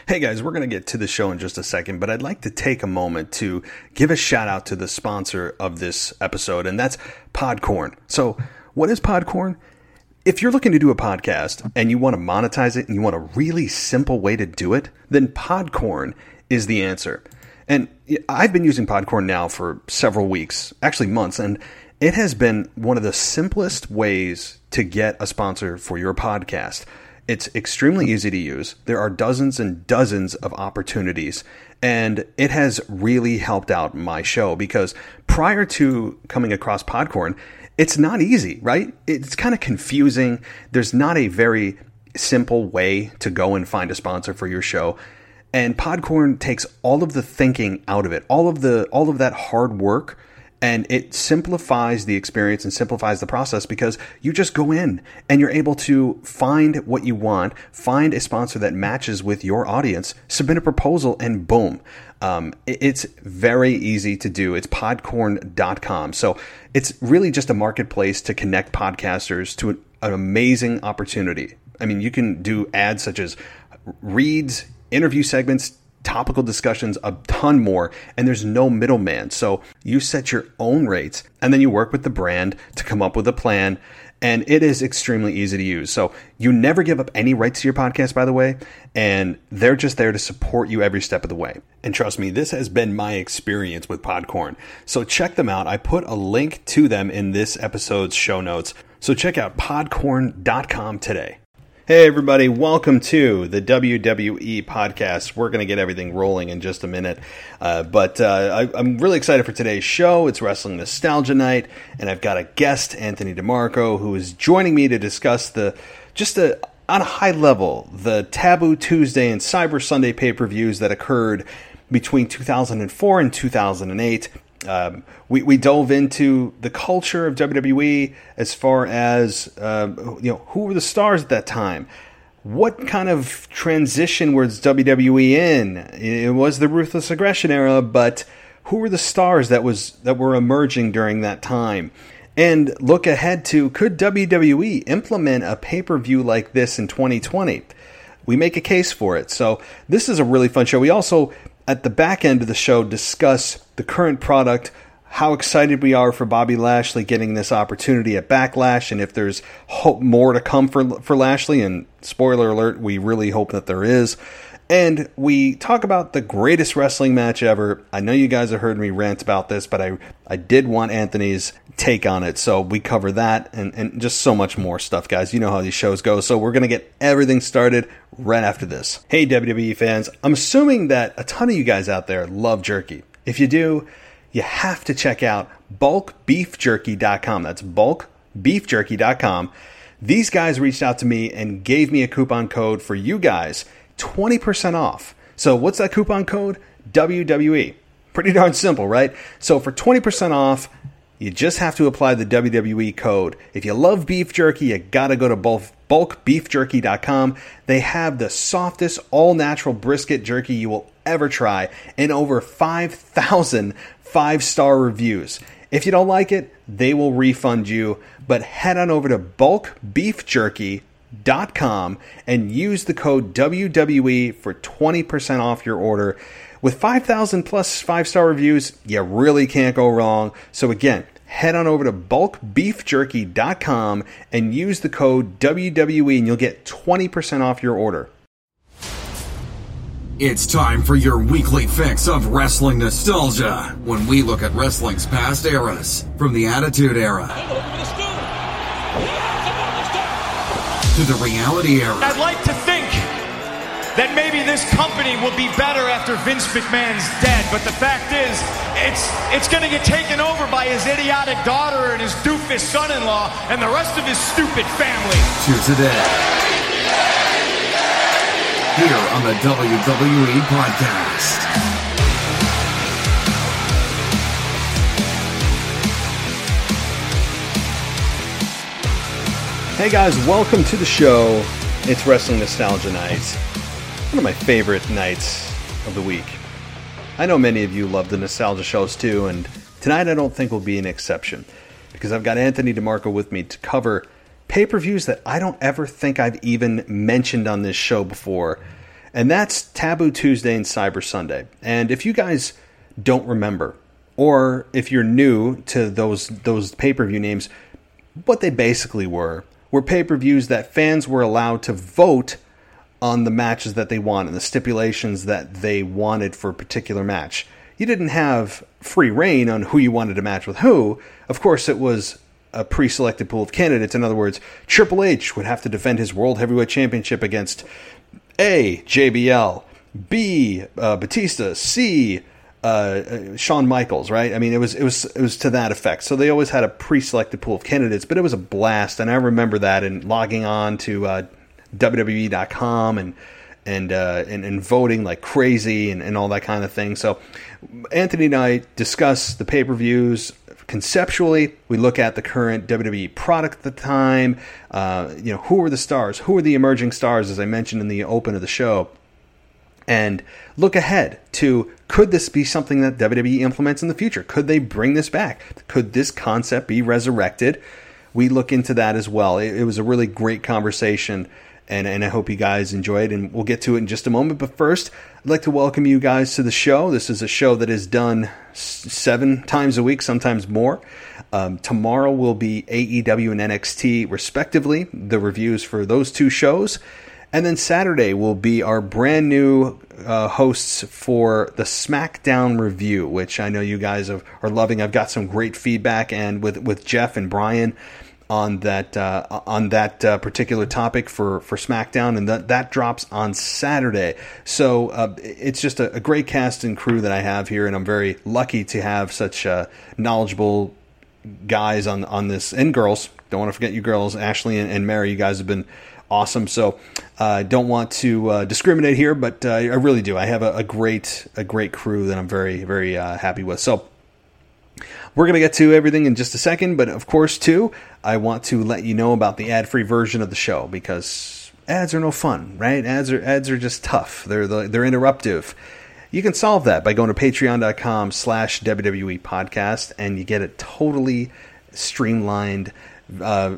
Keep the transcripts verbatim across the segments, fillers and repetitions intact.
Hey guys, we're going to get to the show in just a second, but I'd like to take a moment to give a shout out to the sponsor of this episode, and that's Podcorn. So, what is Podcorn? If you're looking to do a podcast and you want to monetize it and you want a really simple way to do it, then Podcorn is the answer. And I've been using Podcorn now for several weeks, actually months, and it has been one of the simplest ways to get a sponsor for your podcast. It's extremely easy to use. There are dozens and dozens of opportunities, and it has really helped out my show because prior to coming across Podcorn, it's not easy, right? It's kind of confusing. There's not a very simple way to go and find a sponsor for your show. And Podcorn takes all of the thinking out of it, all of the all of that hard work, and it simplifies the experience and simplifies the process because you just go in and you're able to find what you want, find a sponsor that matches with your audience, submit a proposal, and boom. Um, it's very easy to do. It's podcorn dot com. So it's really just a marketplace to connect podcasters to an, an amazing opportunity. I mean, you can do ads such as reads, interview segments, topical discussions, a ton more, and there's no middleman. So you set your own rates and then you work with the brand to come up with a plan, and it is extremely easy to use. So you never give up any rights to your podcast, by the way, and they're just there to support you every step of the way. And trust me, this has been my experience with Podcorn. So check them out. I put a link to them in this episode's show notes. So check out podcorn dot com today. Hey everybody, welcome to the W W E podcast. We're going to get everything rolling in just a minute, uh, but uh, I, I'm really excited for today's show. It's Wrestling Nostalgia Night, and I've got a guest, Anthony DeMarco, who is joining me to discuss the, just a, on a high level, the Taboo Tuesday and Cyber Sunday pay-per-views that occurred between two thousand four and two thousand eight. Um, we, we dove into the culture of W W E as far as, uh, you know, who were the stars at that time? What kind of transition was W W E in? It was the Ruthless Aggression era, but who were the stars that was that were emerging during that time? And look ahead to, could W W E implement a pay-per-view like this in twenty twenty? We make a case for it. So this is a really fun show. We also, at the back end of the show, discuss the current product, how excited we are for Bobby Lashley getting this opportunity at Backlash, and if there's hope more to come for for Lashley, and spoiler alert, we really hope that there is. And we talk about the greatest wrestling match ever. I know you guys have heard me rant about this, but I, I did want Anthony's take on it, so we cover that and, and just so much more stuff, guys. You know how these shows go, so we're going to get everything started right after this. Hey, W W E fans, I'm assuming that a ton of you guys out there love jerky. If you do, you have to check out bulk beef jerky dot com. That's bulk beef jerky dot com. These guys reached out to me and gave me a coupon code for you guys, twenty percent off. So what's that coupon code? W W E. Pretty darn simple, right? So for twenty percent off, you just have to apply the W W E code. If you love beef jerky, you gotta go to bulk beef jerky dot com. They have the softest, all-natural brisket jerky you will ever try, and over five thousand five-star reviews. If you don't like it, they will refund you, but head on over to bulk beef jerky dot com and use the code W W E for twenty percent off your order. With five thousand plus five-star reviews, you really can't go wrong. So again, head on over to bulk beef jerky dot com and use the code W W E and you'll get twenty percent off your order. It's time for your weekly fix of wrestling nostalgia, when we look at wrestling's past eras, from the Attitude Era to the Reality Era. I'd like to think that maybe this company will be better after Vince McMahon's dead, but the fact is, it's it's going to get taken over by his idiotic daughter and his doofus son-in-law and the rest of his stupid family. To today, here on the W W E Podcast. Hey guys, welcome to the show. It's Wrestling Nostalgia Night. One of my favorite nights of the week. I know many of you love the nostalgia shows too, and tonight I don't think will be an exception, because I've got Anthony DeMarco with me to cover pay-per-views that I don't ever think I've even mentioned on this show before. and that's Taboo Tuesday and Cyber Sunday. And if you guys don't remember, or if you're new to those those pay-per-view names, what they basically were were pay-per-views that fans were allowed to vote on the matches that they wanted, the stipulations that they wanted for a particular match. You didn't have free reign on who you wanted to match with who. Of course, it was a pre-selected pool of candidates. In other words, Triple H would have to defend his World Heavyweight Championship against A, J B L, B, uh, Batista, C, uh, Shawn Michaels, right? I mean, it was it was it was to that effect. So they always had a pre-selected pool of candidates, but it was a blast, and I remember that and logging on to uh, W W E dot com and and, uh, and and voting like crazy and, and all that kind of thing. So Anthony and I discuss the pay-per-views. Conceptually, we look at the current W W E product at the time. Uh, you know, who are the stars? Who are the emerging stars, as I mentioned in the open of the show? And look ahead to, could this be something that W W E implements in the future? Could they bring this back? Could this concept be resurrected? We look into that as well. It, it was a really great conversation, and, and I hope you guys enjoyed, and we'll get to it in just a moment. But first, I'd like to welcome you guys to the show. This is a show that is done seven times a week, sometimes more. Um, tomorrow will be A E W and N X T, respectively, the reviews for those two shows. And then Saturday will be our brand new uh, hosts for the SmackDown review, which I know you guys have, are loving. I've got some great feedback, and with, with Jeff and Brian on that uh, on that uh, particular topic for, for SmackDown, and that, that drops on Saturday. So uh, it's just a, a great cast and crew that I have here, and I'm very lucky to have such uh, knowledgeable guys on on this, and girls. Don't want to forget you girls, Ashley and, and Mary. You guys have been awesome. So I uh, don't want to uh, discriminate here, but uh, I really do. I have a, a great a great crew that I'm very, very uh, happy with. So we're going to get to everything in just a second, but of course, too, I want to let you know about the ad-free version of the show, because ads are no fun, right? Ads are ads are just tough. They're the, they're interruptive. You can solve that by going to patreon.com slash WWE podcast, and you get a totally streamlined uh,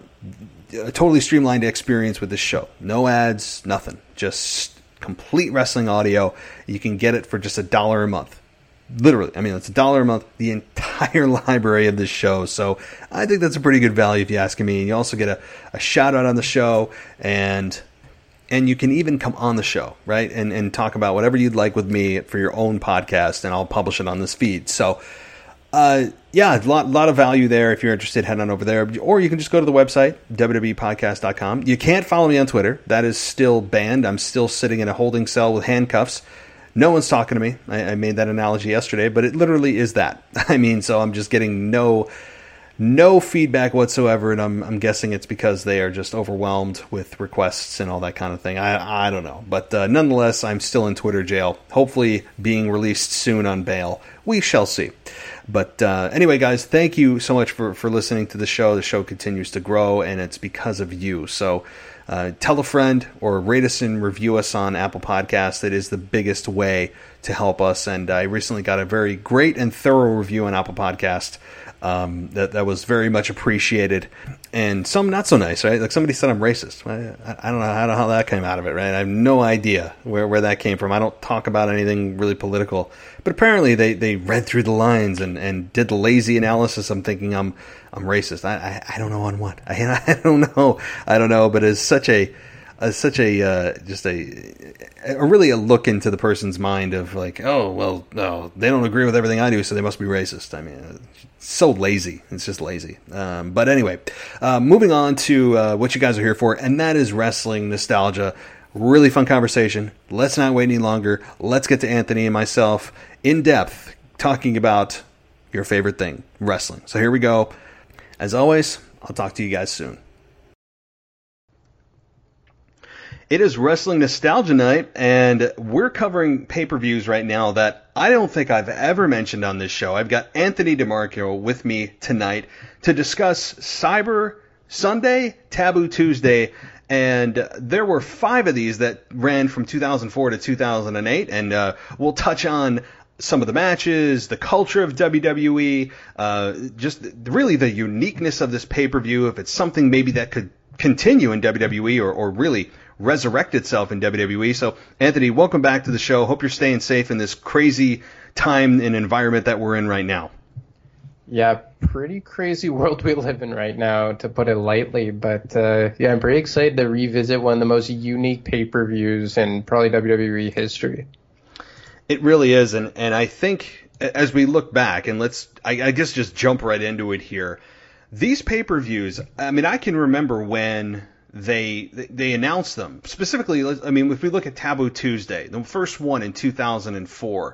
a totally streamlined experience with this show. No ads, nothing. Just complete wrestling audio. You can get it for just a dollar a month. Literally, I mean, it's a dollar a month, the entire library of this show. So I think that's a pretty good value if you ask me. And you also get a, a shout out on the show, and and you can even come on the show, right? And and talk about whatever you'd like with me for your own podcast, and I'll publish it on this feed. So uh, yeah, a lot, lot of value there. If you're interested, head on over there. Or you can just go to the website, W W E podcast dot com. You can't follow me on Twitter. That is still banned. I'm still sitting in a holding cell with handcuffs. No one's talking to me. I, I made that analogy yesterday, but it literally is that. I mean, so I'm just getting no no feedback whatsoever, and I'm, I'm guessing it's because they are just overwhelmed with requests and all that kind of thing. I, I don't know. But uh, nonetheless, I'm still in Twitter jail, hopefully being released soon on bail. We shall see. But uh, anyway, guys, thank you so much for, for listening to the show. The show continues to grow, and it's because of you. So uh, tell a friend, or rate us and review us on Apple Podcasts. It is the biggest way to help us. And I recently got a very great and thorough review on Apple Podcast. Um, that that was very much appreciated, and some not so nice, right? Like somebody said I'm racist. I, I don't know how, how that came out of it, right? I have no idea where, where that came from. I don't talk about anything really political, but apparently they, they read through the lines and, and did the lazy analysis. I'm thinking I'm I'm racist. I I, I don't know on what. I I don't know. I don't know. But it's such a Uh, such a uh, just a, a really a look into the person's mind of like, oh well, no, they don't agree with everything I do, so they must be racist. I mean, it's so lazy. It's just lazy. Um, but anyway, uh, moving on to uh, what you guys are here for, and that is wrestling nostalgia. Really fun conversation. Let's not wait any longer. Let's get to Anthony and myself in depth talking about your favorite thing, wrestling. So here we go. As always, I'll talk to you guys soon. It is Wrestling Nostalgia Night, and we're covering pay-per-views right now that I don't think I've ever mentioned on this show. I've got Anthony DeMarco with me tonight to discuss Cyber Sunday, Taboo Tuesday, and there were five of these that ran from two thousand four to two thousand eight, and uh, we'll touch on some of the matches, the culture of W W E, uh, just really the uniqueness of this pay-per-view, if it's something maybe that could continue in W W E or, or really resurrect itself in W W E. So, Anthony, welcome back to the show. Hope you're staying safe in this crazy time and environment that we're in right now. Yeah, pretty crazy world we live in right now, to put it lightly. But uh, yeah, I'm pretty excited to revisit one of the most unique pay-per-views in probably W W E history. It really is, and, and I think as we look back, and let's, I, I guess just jump right into it here, these pay-per-views, I mean, I can remember when they they announced them. Specifically, I mean, if we look at Taboo Tuesday, the first one in two thousand four,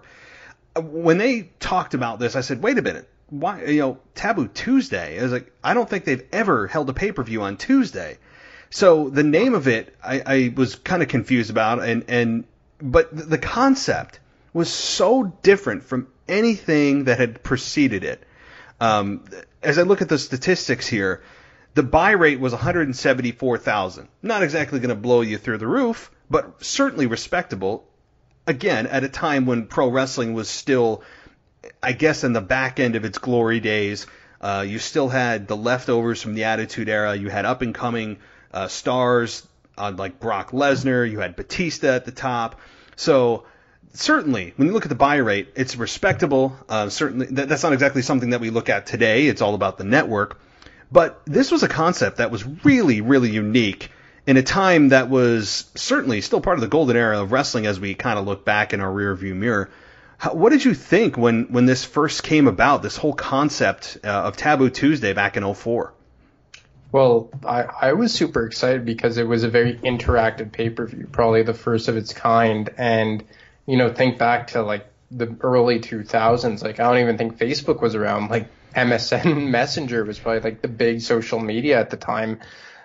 when they talked about this, I said, wait a minute. Why, you know, Taboo Tuesday? I was like, I don't think they've ever held a pay-per-view on Tuesday. So the name of it, I, I was kind of confused about, and, and but the concept was so different from anything that had preceded it. Um, as I look at the statistics here, the buy rate was one hundred seventy-four thousand. Not exactly going to blow you through the roof, but certainly respectable. Again, at a time when pro wrestling was still, I guess, in the back end of its glory days. Uh, you still had the leftovers from the Attitude Era. You had up-and-coming uh, stars uh, like Brock Lesnar. You had Batista at the top. So certainly, when you look at the buy rate, it's respectable. Uh, certainly, that, that's not exactly something that we look at today. It's all about the network. But this was a concept that was really, really unique in a time that was certainly still part of the golden era of wrestling as we kind of look back in our rearview mirror. How, what did you think when, when this first came about, this whole concept uh, of Taboo Tuesday back in oh four? Well, I, I was super excited because it was a very interactive pay-per-view, probably the first of its kind. And, you know, think back to, like, the early two thousands. Like, I don't even think Facebook was around. Like, M S N Messenger was probably, like, the big social media at the time.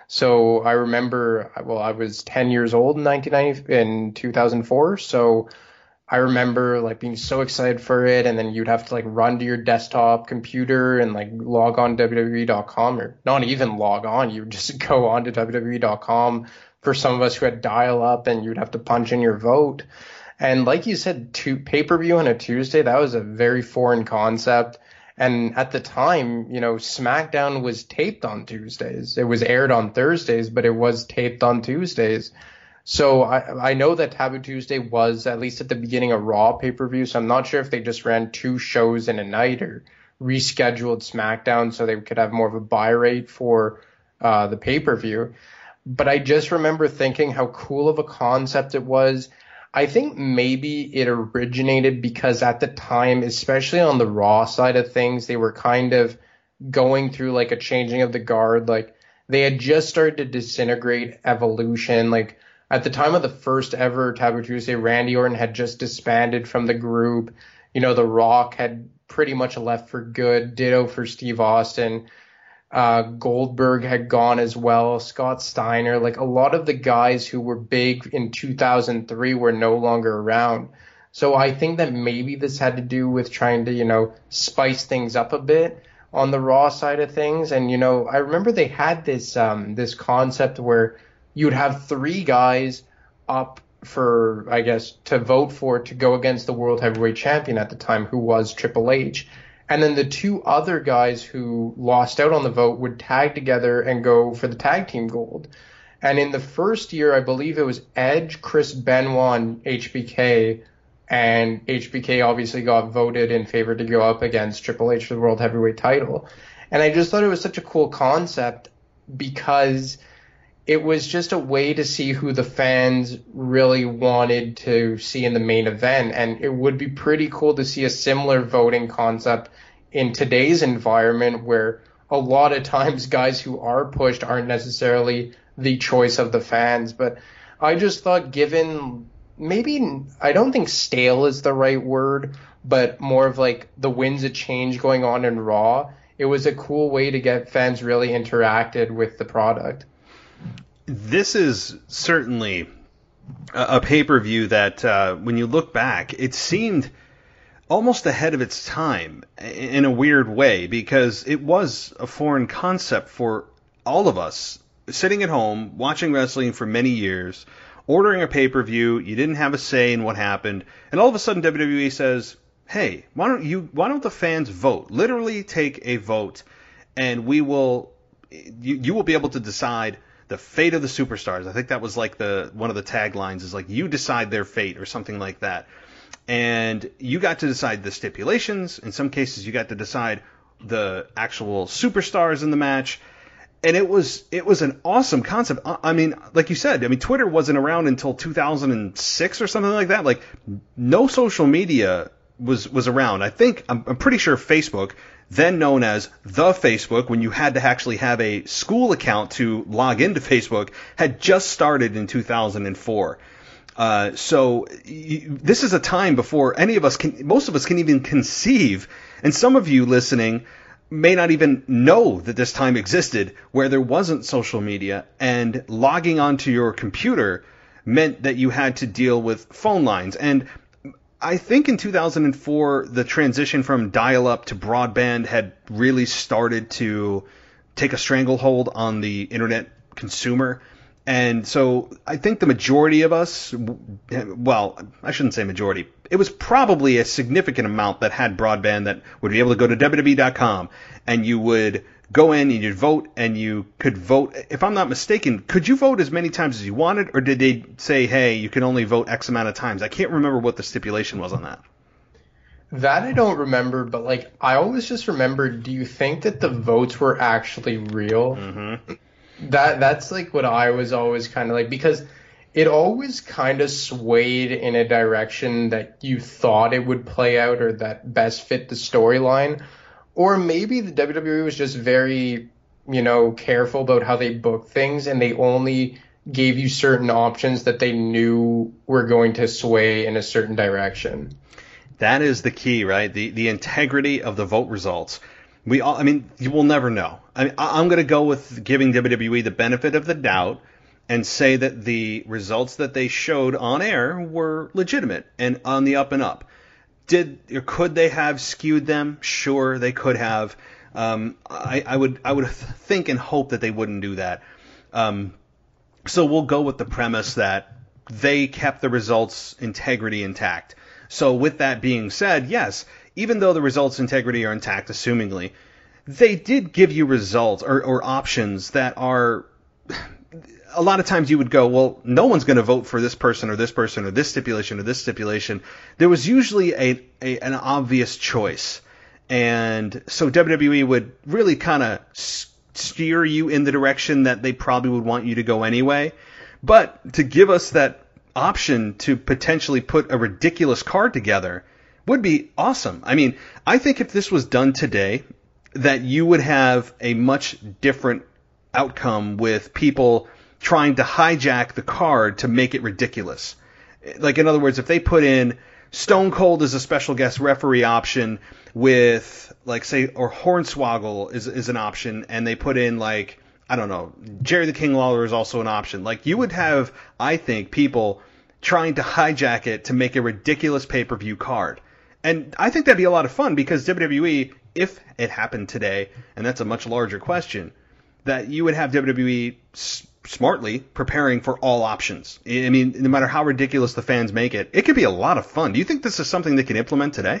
So I remember, well, I was ten years old in nineteen ninety, in two thousand four, so I remember like being so excited for it, and then you'd have to like run to your desktop computer and like log on to W W E dot com, or not even log on, you would just go on to W W E dot com for some of us who had dial up, and you'd have to punch in your vote. And like you said, to pay-per-view on a Tuesday, that was a very foreign concept. And at the time, you know, SmackDown was taped on Tuesdays. It was aired on Thursdays, but it was taped on Tuesdays. So I, I know that Taboo Tuesday was, at least at the beginning, a Raw pay-per-view. So I'm not sure if they just ran two shows in a night or rescheduled SmackDown so they could have more of a buy rate for uh, the pay-per-view. But I just remember thinking how cool of a concept it was. I think maybe it originated because at the time, especially on the Raw side of things, they were kind of going through like a changing of the guard. Like they had just started to disintegrate Evolution. Like at the time of the first ever Taboo Tuesday, Randy Orton had just disbanded from the group. You know, The Rock had pretty much left for good. Ditto for Steve Austin. Uh, Goldberg had gone as well, Scott Steiner, like a lot of the guys who were big in two thousand three were no longer around. So I think that maybe this had to do with trying to, you know, spice things up a bit on the Raw side of things. And, you know, I remember they had this, um, this concept where you'd have three guys up for, I guess, to vote for to go against the World Heavyweight Champion at the time, who was Triple H. And then the two other guys who lost out on the vote would tag together and go for the tag team gold. And in the first year, I believe it was Edge, Chris Benoit, and H B K. And H B K obviously got voted in favor to go up against Triple H for the World Heavyweight title. And I just thought it was such a cool concept because it was just a way to see who the fans really wanted to see in the main event. And it would be pretty cool to see a similar voting concept in today's environment where a lot of times guys who are pushed aren't necessarily the choice of the fans. But I just thought given maybe, I don't think stale is the right word, but more of like the winds of change going on in Raw, it was a cool way to get fans really interacted with the product. This is certainly a, a pay-per-view that, uh, when you look back, it seemed almost ahead of its time in a weird way, because it was a foreign concept for all of us sitting at home, watching wrestling for many years, ordering a pay-per-view. You didn't have a say in what happened, and all of a sudden W W E says, hey, why don't you, why don't the fans vote? Literally take a vote, and we will, you, you will be able to decide the fate of the superstars. I think that was like the one of the taglines is like, you decide their fate or something like that. And you got to decide the stipulations. In some cases, you got to decide the actual superstars in the match. And it was it was an awesome concept. I mean, like you said, I mean, Twitter wasn't around until two thousand six or something like that. Like, no social media was was around. I think, I'm, I'm pretty sure Facebook, then known as the Facebook, when you had to actually have a school account to log into Facebook, had just started in two thousand four. Uh, so you, this is a time before any of us can, most of us can even conceive, and some of you listening may not even know that this time existed, where there wasn't social media, and logging onto your computer meant that you had to deal with phone lines. And I think in two thousand four, the transition from dial-up to broadband had really started to take a stranglehold on the internet consumer. And so I think the majority of us, well, I shouldn't say majority, it was probably a significant amount that had broadband that would be able to go to W W E dot com, and you would go in and you'd vote, and you could vote. If I'm not mistaken, could you vote as many times as you wanted, or did they say, hey, you can only vote X amount of times? I can't remember what the stipulation was on that. That I don't remember, but like I always just remember, do you think that the votes were actually real? Mm-hmm. That that's like what I was always kind of like, because it always kind of swayed in a direction that you thought it would play out or that best fit the storyline. Or maybe the W W E was just very, you know, careful about how they booked things, and they only gave you certain options that they knew were going to sway in a certain direction. That is the key, right? The the integrity of the vote results. We all, I mean, you will never know. I mean, I'm going to go with giving W W E the benefit of the doubt and say that the results that they showed on air were legitimate and on the up and up. Did or could they have skewed them? Sure, they could have. Um, I, I would I would think and hope that they wouldn't do that. Um, so we'll go with the premise that they kept the results' integrity intact. So with that being said, yes, even though the results' integrity are intact, assumingly, they did give you results or, or options that are... A lot of times you would go, well, no one's going to vote for this person or this person or this stipulation or this stipulation. There was usually a, a an obvious choice. And so W W E would really kind of steer you in the direction that they probably would want you to go anyway. But to give us that option to potentially put a ridiculous card together would be awesome. I mean, I think if this was done today, that you would have a much different outcome with people trying to hijack the card to make it ridiculous. Like, in other words, if they put in Stone Cold as a special guest referee option with, like, say, or Hornswoggle is is an option, and they put in, like, I don't know, Jerry the King Lawler is also an option. Like, you would have, I think, people trying to hijack it to make a ridiculous pay-per-view card. And I think that'd be a lot of fun, because W W E, if it happened today, and that's a much larger question, that you would have W W E s- smartly preparing for all options. I mean, no matter how ridiculous the fans make it, it could be a lot of fun. Do you think this is something they can implement today?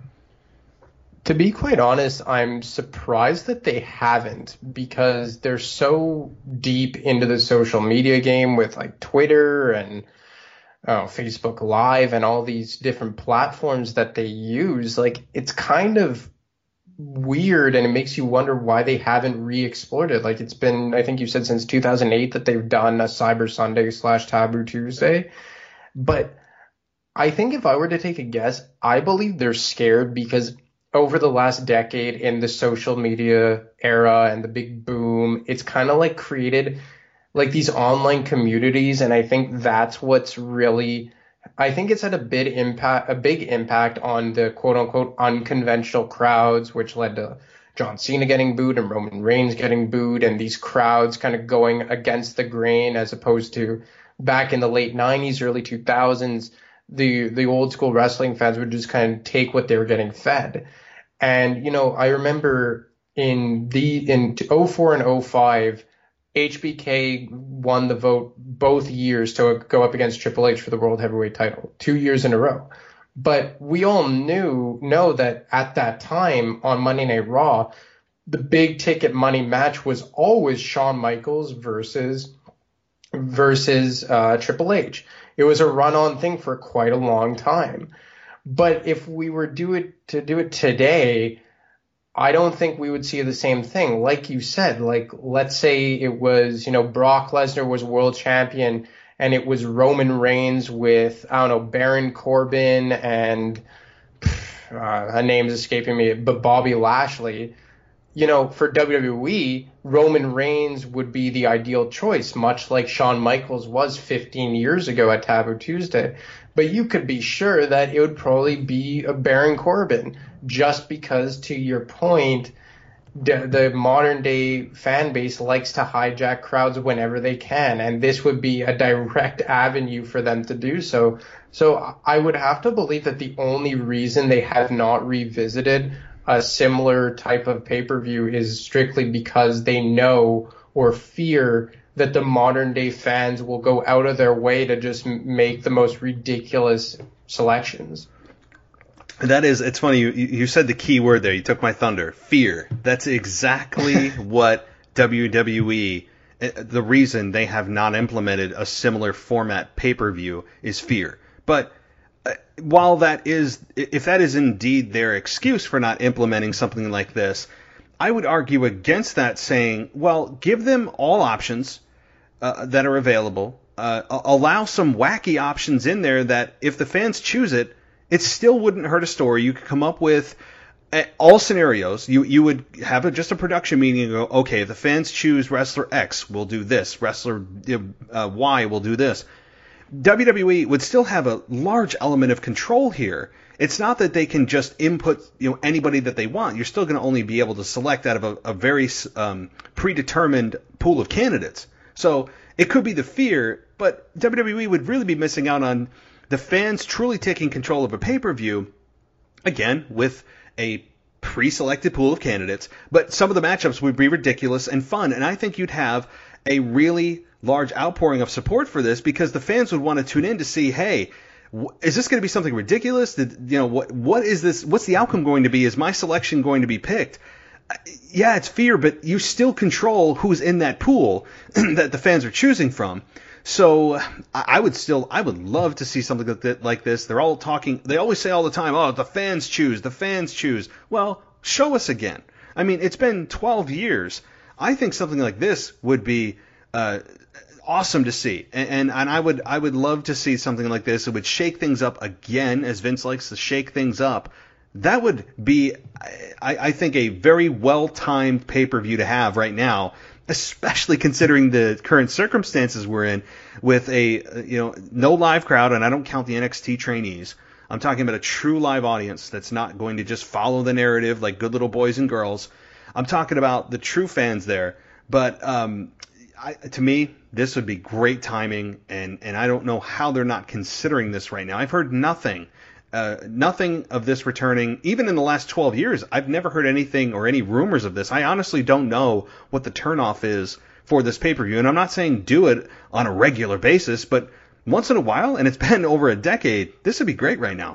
To be quite honest, I'm surprised that they haven't, because they're so deep into the social media game with like Twitter and oh, Facebook Live and all these different platforms that they use. Like, it's kind of weird, and it makes you wonder why they haven't re-explored it. Like, it's been, I think you said since two thousand eight that they've done a Cyber Sunday slash Taboo Tuesday. But I think if I were to take a guess, I believe they're scared because over the last decade in the social media era and the big boom, it's kind of like created like these online communities. And I think that's what's really, I think it's had a big impact, a big impact on the quote unquote unconventional crowds, which led to John Cena getting booed and Roman Reigns getting booed, and these crowds kind of going against the grain, as opposed to back in the late nineties, early two thousands, the, the old school wrestling fans would just kind of take what they were getting fed. And, you know, I remember in the, in oh four and oh five, H B K won the vote both years to go up against Triple H for the World Heavyweight title, two years in a row. But we all knew, know that at that time on Monday Night Raw, the big ticket money match was always Shawn Michaels versus versus uh, Triple H. It was a run-on thing for quite a long time. But if we were do it to do it today, I don't think we would see the same thing. Like you said, like let's say it was, you know, Brock Lesnar was world champion and it was Roman Reigns with, I don't know, Baron Corbin and uh, a name's escaping me, but Bobby Lashley. You know, for W W E, Roman Reigns would be the ideal choice, much like Shawn Michaels was fifteen years ago at Taboo Tuesday. But you could be sure that it would probably be a Baron Corbin, just because, to your point, the, the modern day fan base likes to hijack crowds whenever they can, and this would be a direct avenue for them to do so. So I would have to believe that the only reason they have not revisited a similar type of pay-per-view is strictly because they know or fear that the modern day fans will go out of their way to just make the most ridiculous selections. That is, it's funny, you, you said the key word there. You took my thunder. Fear. That's exactly what W W E, the reason they have not implemented a similar format pay-per-view is fear. But while that is, if that is indeed their excuse for not implementing something like this, I would argue against that, saying, well, give them all options uh, that are available. Uh, allow some wacky options in there that if the fans choose it, it still wouldn't hurt a story. You could come up with all scenarios. You you would have a, just a production meeting and go, okay, if the fans choose wrestler X, we'll do this. Wrestler uh, Y, we'll do this. W W E would still have a large element of control here. It's not that they can just input, you know, anybody that they want. You're still going to only be able to select out of a, a very um, predetermined pool of candidates. So it could be the fear, but W W E would really be missing out on the fans truly taking control of a pay-per-view, again, with a pre-selected pool of candidates. But some of the matchups would be ridiculous and fun, and I think you'd have a really large outpouring of support for this because the fans would want to tune in to see, hey, is this going to be something ridiculous? Did, you know, what what is this? What's the outcome going to be? Is my selection going to be picked? Yeah, it's fear, but you still control who's in that pool that the fans are choosing from. So I would still, I would love to see something like, that, like this. They're all talking, they always say all the time, oh, the fans choose, the fans choose. Well, show us again. I mean, it's been twelve years. I think something like this would be uh, awesome to see, and, and and I would I would love to see something like this. It would shake things up again, as Vince likes to shake things up. That would be, I, I think, a very well-timed pay-per-view to have right now, especially considering the current circumstances we're in, with a you know no live crowd, and I don't count the N X T trainees. I'm talking about a true live audience that's not going to just follow the narrative like good little boys and girls. I'm talking about the true fans there. But um, I, to me, this would be great timing, and, and I don't know how they're not considering this right now. I've heard nothing, uh, nothing of this returning. Even in the last twelve years, I've never heard anything or any rumors of this. I honestly don't know what the turnoff is for this pay-per-view, and I'm not saying do it on a regular basis, but once in a while, and it's been over a decade, this would be great right now.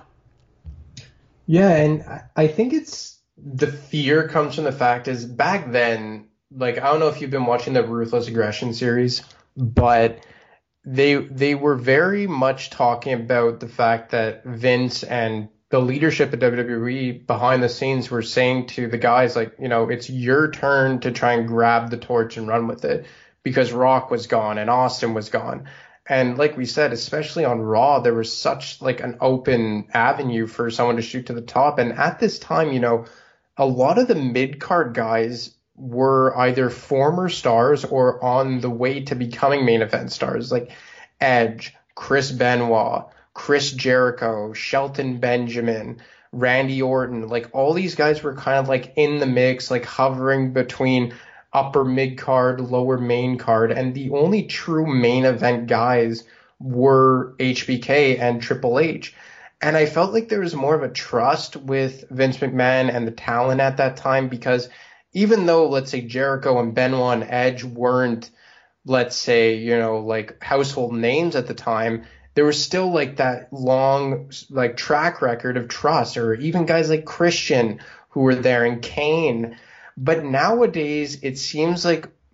Yeah, and I think it's the fear comes from the fact is back then, like, I don't know if you've been watching the Ruthless Aggression series, but they they were very much talking about the fact that Vince and the leadership at W W E behind the scenes were saying to the guys, like, you know, it's your turn to try and grab the torch and run with it, because Rock was gone and Austin was gone. And like we said, especially on Raw, there was such like an open avenue for someone to shoot to the top. And at this time, you know, a lot of the mid-card guys were either former stars or on the way to becoming main event stars, like Edge, Chris Benoit, Chris Jericho, Shelton Benjamin, Randy Orton. Like, all these guys were kind of like in the mix, like hovering between upper mid-card, lower main card, and the only true main event guys were H B K and Triple H. And I felt like there was more of a trust with Vince McMahon and the talent at that time, because even though, let's say, Jericho and Benoit and Edge weren't, let's say, you know, like household names at the time, there was still like that long like track record of trust, or even guys like Christian who were there and Kane. But nowadays, it seems like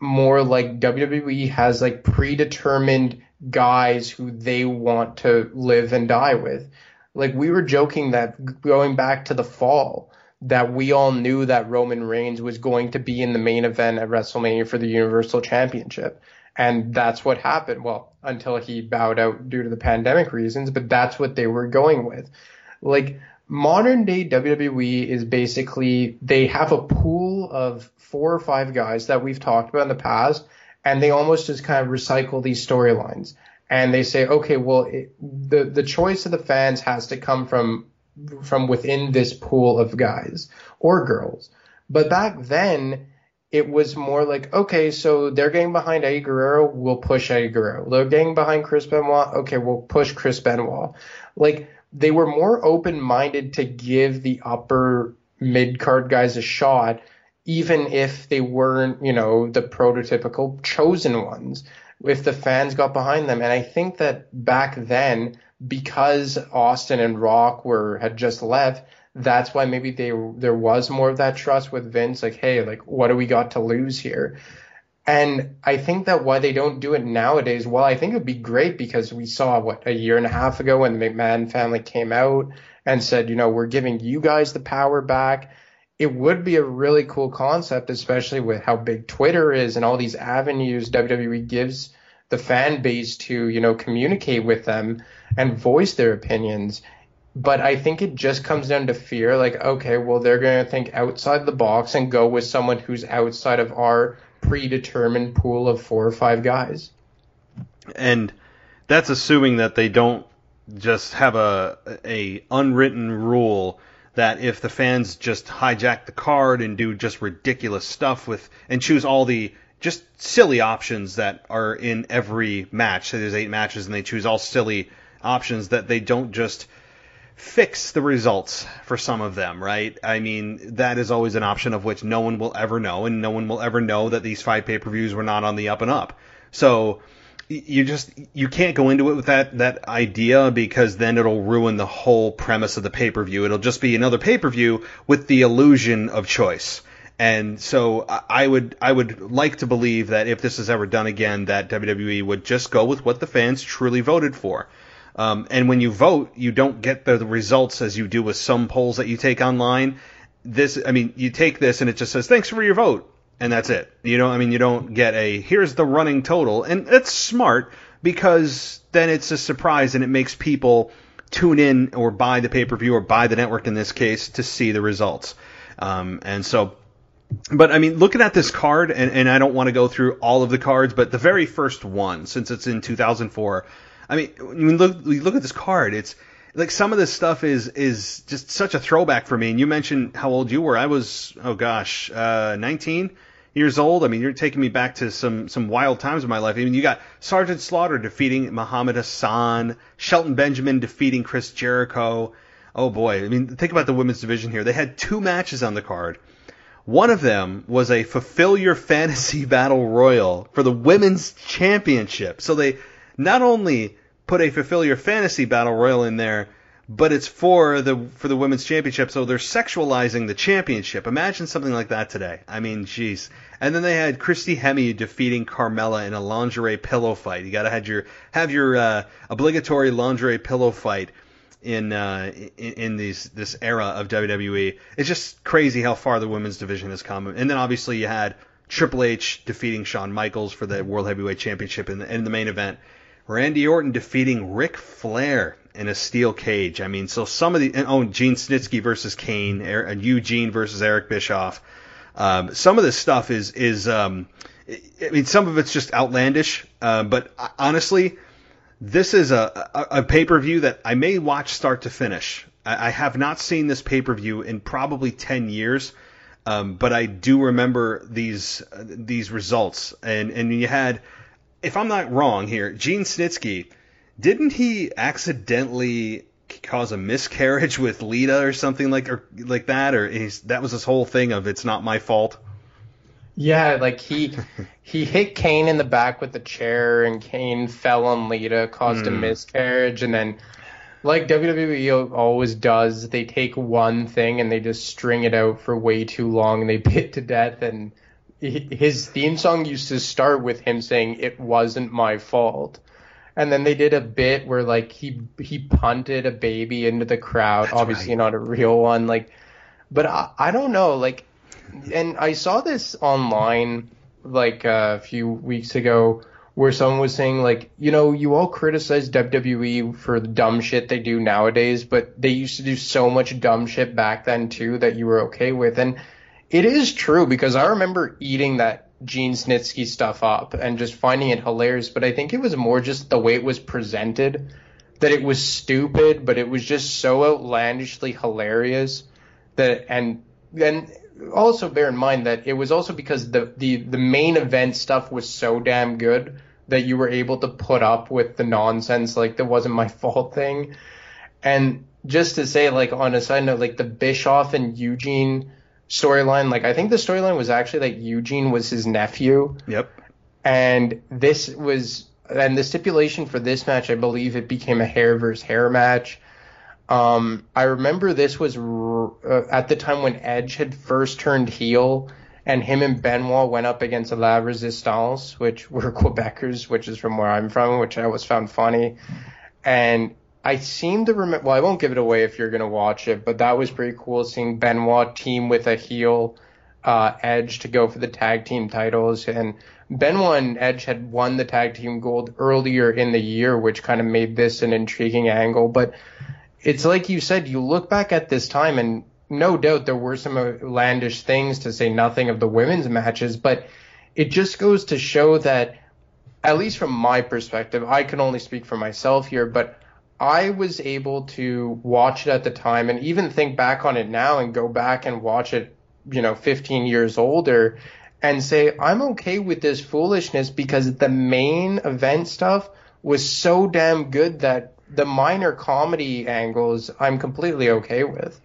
more like W W E has like predetermined guys who they want to live and die with. Like we were joking that going back to the fall, that we all knew that Roman Reigns was going to be in the main event at WrestleMania for the Universal Championship. And that's what happened. Well, until he bowed out due to the pandemic reasons, but that's what they were going with. Like modern day W W E is basically, they have a pool of four or five guys that we've talked about in the past, and they almost just kind of recycle these storylines. And they say, okay, well, it, the, the choice of the fans has to come from from within this pool of guys or girls. But back then, it was more like, okay, so they're getting behind Eddie Guerrero, we'll push Eddie Guerrero. They're getting behind Chris Benoit, okay, we'll push Chris Benoit. Like, they were more open-minded to give the upper mid-card guys a shot, even if they weren't, you know, the prototypical chosen ones, if the fans got behind them. And I think that back then, because Austin and Rock were had just left, that's why maybe they there was more of that trust with Vince. Like, hey, like, what do we got to lose here? And I think that why they don't do it nowadays, well, I think it would be great because we saw, what, a year and a half ago when the McMahon family came out and said, you know, we're giving you guys the power back. It would be a really cool concept, especially with how big Twitter is and all these avenues W W E gives the fan base to, you know, communicate with them and voice their opinions. But I think it just comes down to fear. Like, okay, well, they're going to think outside the box and go with someone who's outside of our predetermined pool of four or five guys. And that's assuming that they don't just have a a unwritten rule that if the fans just hijack the card and do just ridiculous stuff with and choose all the just silly options that are in every match, so there's eight matches and they choose all silly options, that they don't just fix the results for some of them, right? I mean, that is always an option of which no one will ever know, and no one will ever know that these five pay-per-views were not on the up and up. So you just you can't go into it with that that idea, because then it'll ruin the whole premise of the pay-per-view. It'll just be another pay-per-view with the illusion of choice. And so I would I would like to believe that if this is ever done again, that W W E would just go with what the fans truly voted for. Um, and when you vote, you don't get the, the results as you do with some polls that you take online. This, I mean, you take this and it just says, thanks for your vote. And that's it. You know, I mean, you don't get a, here's the running total. And that's smart, because then it's a surprise and it makes people tune in or buy the pay-per-view or buy the network in this case to see the results. Um, and so, but I mean, looking at this card, and, and I don't want to go through all of the cards, but the very first one, since it's in two thousand four, I mean, when you look, you look at this card, it's like some of this stuff is is just such a throwback for me. And you mentioned how old you were. I was, oh gosh, uh, nineteen years old. I mean, you're taking me back to some, some wild times in my life. I mean, you got Sergeant Slaughter defeating Muhammad Hassan, Shelton Benjamin defeating Chris Jericho. Oh boy, I mean, think about the women's division here. They had two matches on the card. One of them was a Fulfill Your Fantasy Battle Royal for the Women's Championship. So they not only put a Fulfill Your Fantasy Battle Royal in there, but it's for the for the Women's Championship, so they're sexualizing the championship. Imagine something like that today. I mean, jeez. And then they had Christy Hemme defeating Carmella in a lingerie pillow fight. You got to have your have your uh, obligatory lingerie pillow fight in uh, in, in these this era of W W E. It's just crazy how far the women's division has come. And then obviously you had Triple H defeating Shawn Michaels for the World Heavyweight Championship in the, in the main event. Randy Orton defeating Ric Flair in a steel cage. I mean, so some of the oh, Gene Snitsky versus Kane, and Eugene versus Eric Bischoff. Um, some of this stuff is is um, I mean, some of it's just outlandish. Uh, but honestly, this is a, a, a pay-per-view that I may watch start to finish. I, I have not seen this pay-per-view in probably ten years, um, but I do remember these uh, these results. And and you had, if I'm not wrong here, Gene Snitsky, didn't he accidentally cause a miscarriage with Lita or something like or like that? Or he's, that was his whole thing of it's not my fault? Yeah, like he he hit Kane in the back with the chair, and Kane fell on Lita, caused mm. a miscarriage, and then, like W W E always does, they take one thing and they just string it out for way too long, and they pit to death, and his theme song used to start with him saying it wasn't my fault. And then they did a bit where like he he punted a baby into the crowd, That's obviously right. not a real one. Like, but I, I don't know. Like, and I saw this online like a few weeks ago where someone was saying like, you know, you all criticize W W E for the dumb shit they do nowadays, but they used to do so much dumb shit back then too that you were okay with. And it is true, because I remember eating that Gene Snitsky stuff up and just finding it hilarious, but I think it was more just the way it was presented, that it was stupid, but it was just so outlandishly hilarious that, and and also bear in mind that it was also because the, the, the main event stuff was so damn good that you were able to put up with the nonsense, like the wasn't my fault thing. And just to say, like, on a side note, like the Bischoff and Eugene storyline, like I think the storyline was actually that Eugene was his nephew. Yep. And this was, and the stipulation for this match, I believe it became a hair versus hair match. Um, I remember this was uh, at the time when Edge had first turned heel, and him and Benoit went up against La Resistance, which were Quebecers, which is from where I'm from, which I always found funny. And I seem to remember, well, I won't give it away if you're going to watch it, but that was pretty cool seeing Benoit team with a heel uh, Edge to go for the tag team titles. And Benoit and Edge had won the tag team gold earlier in the year, which kind of made this an intriguing angle. But it's like you said, you look back at this time, and no doubt there were some outlandish things, to say nothing of the women's matches, but it just goes to show that, at least from my perspective, I can only speak for myself here, but I was able to watch it at the time and even think back on it now and go back and watch it, you know, fifteen years older and say, I'm okay with this foolishness, because the main event stuff was so damn good that the minor comedy angles I'm completely okay with.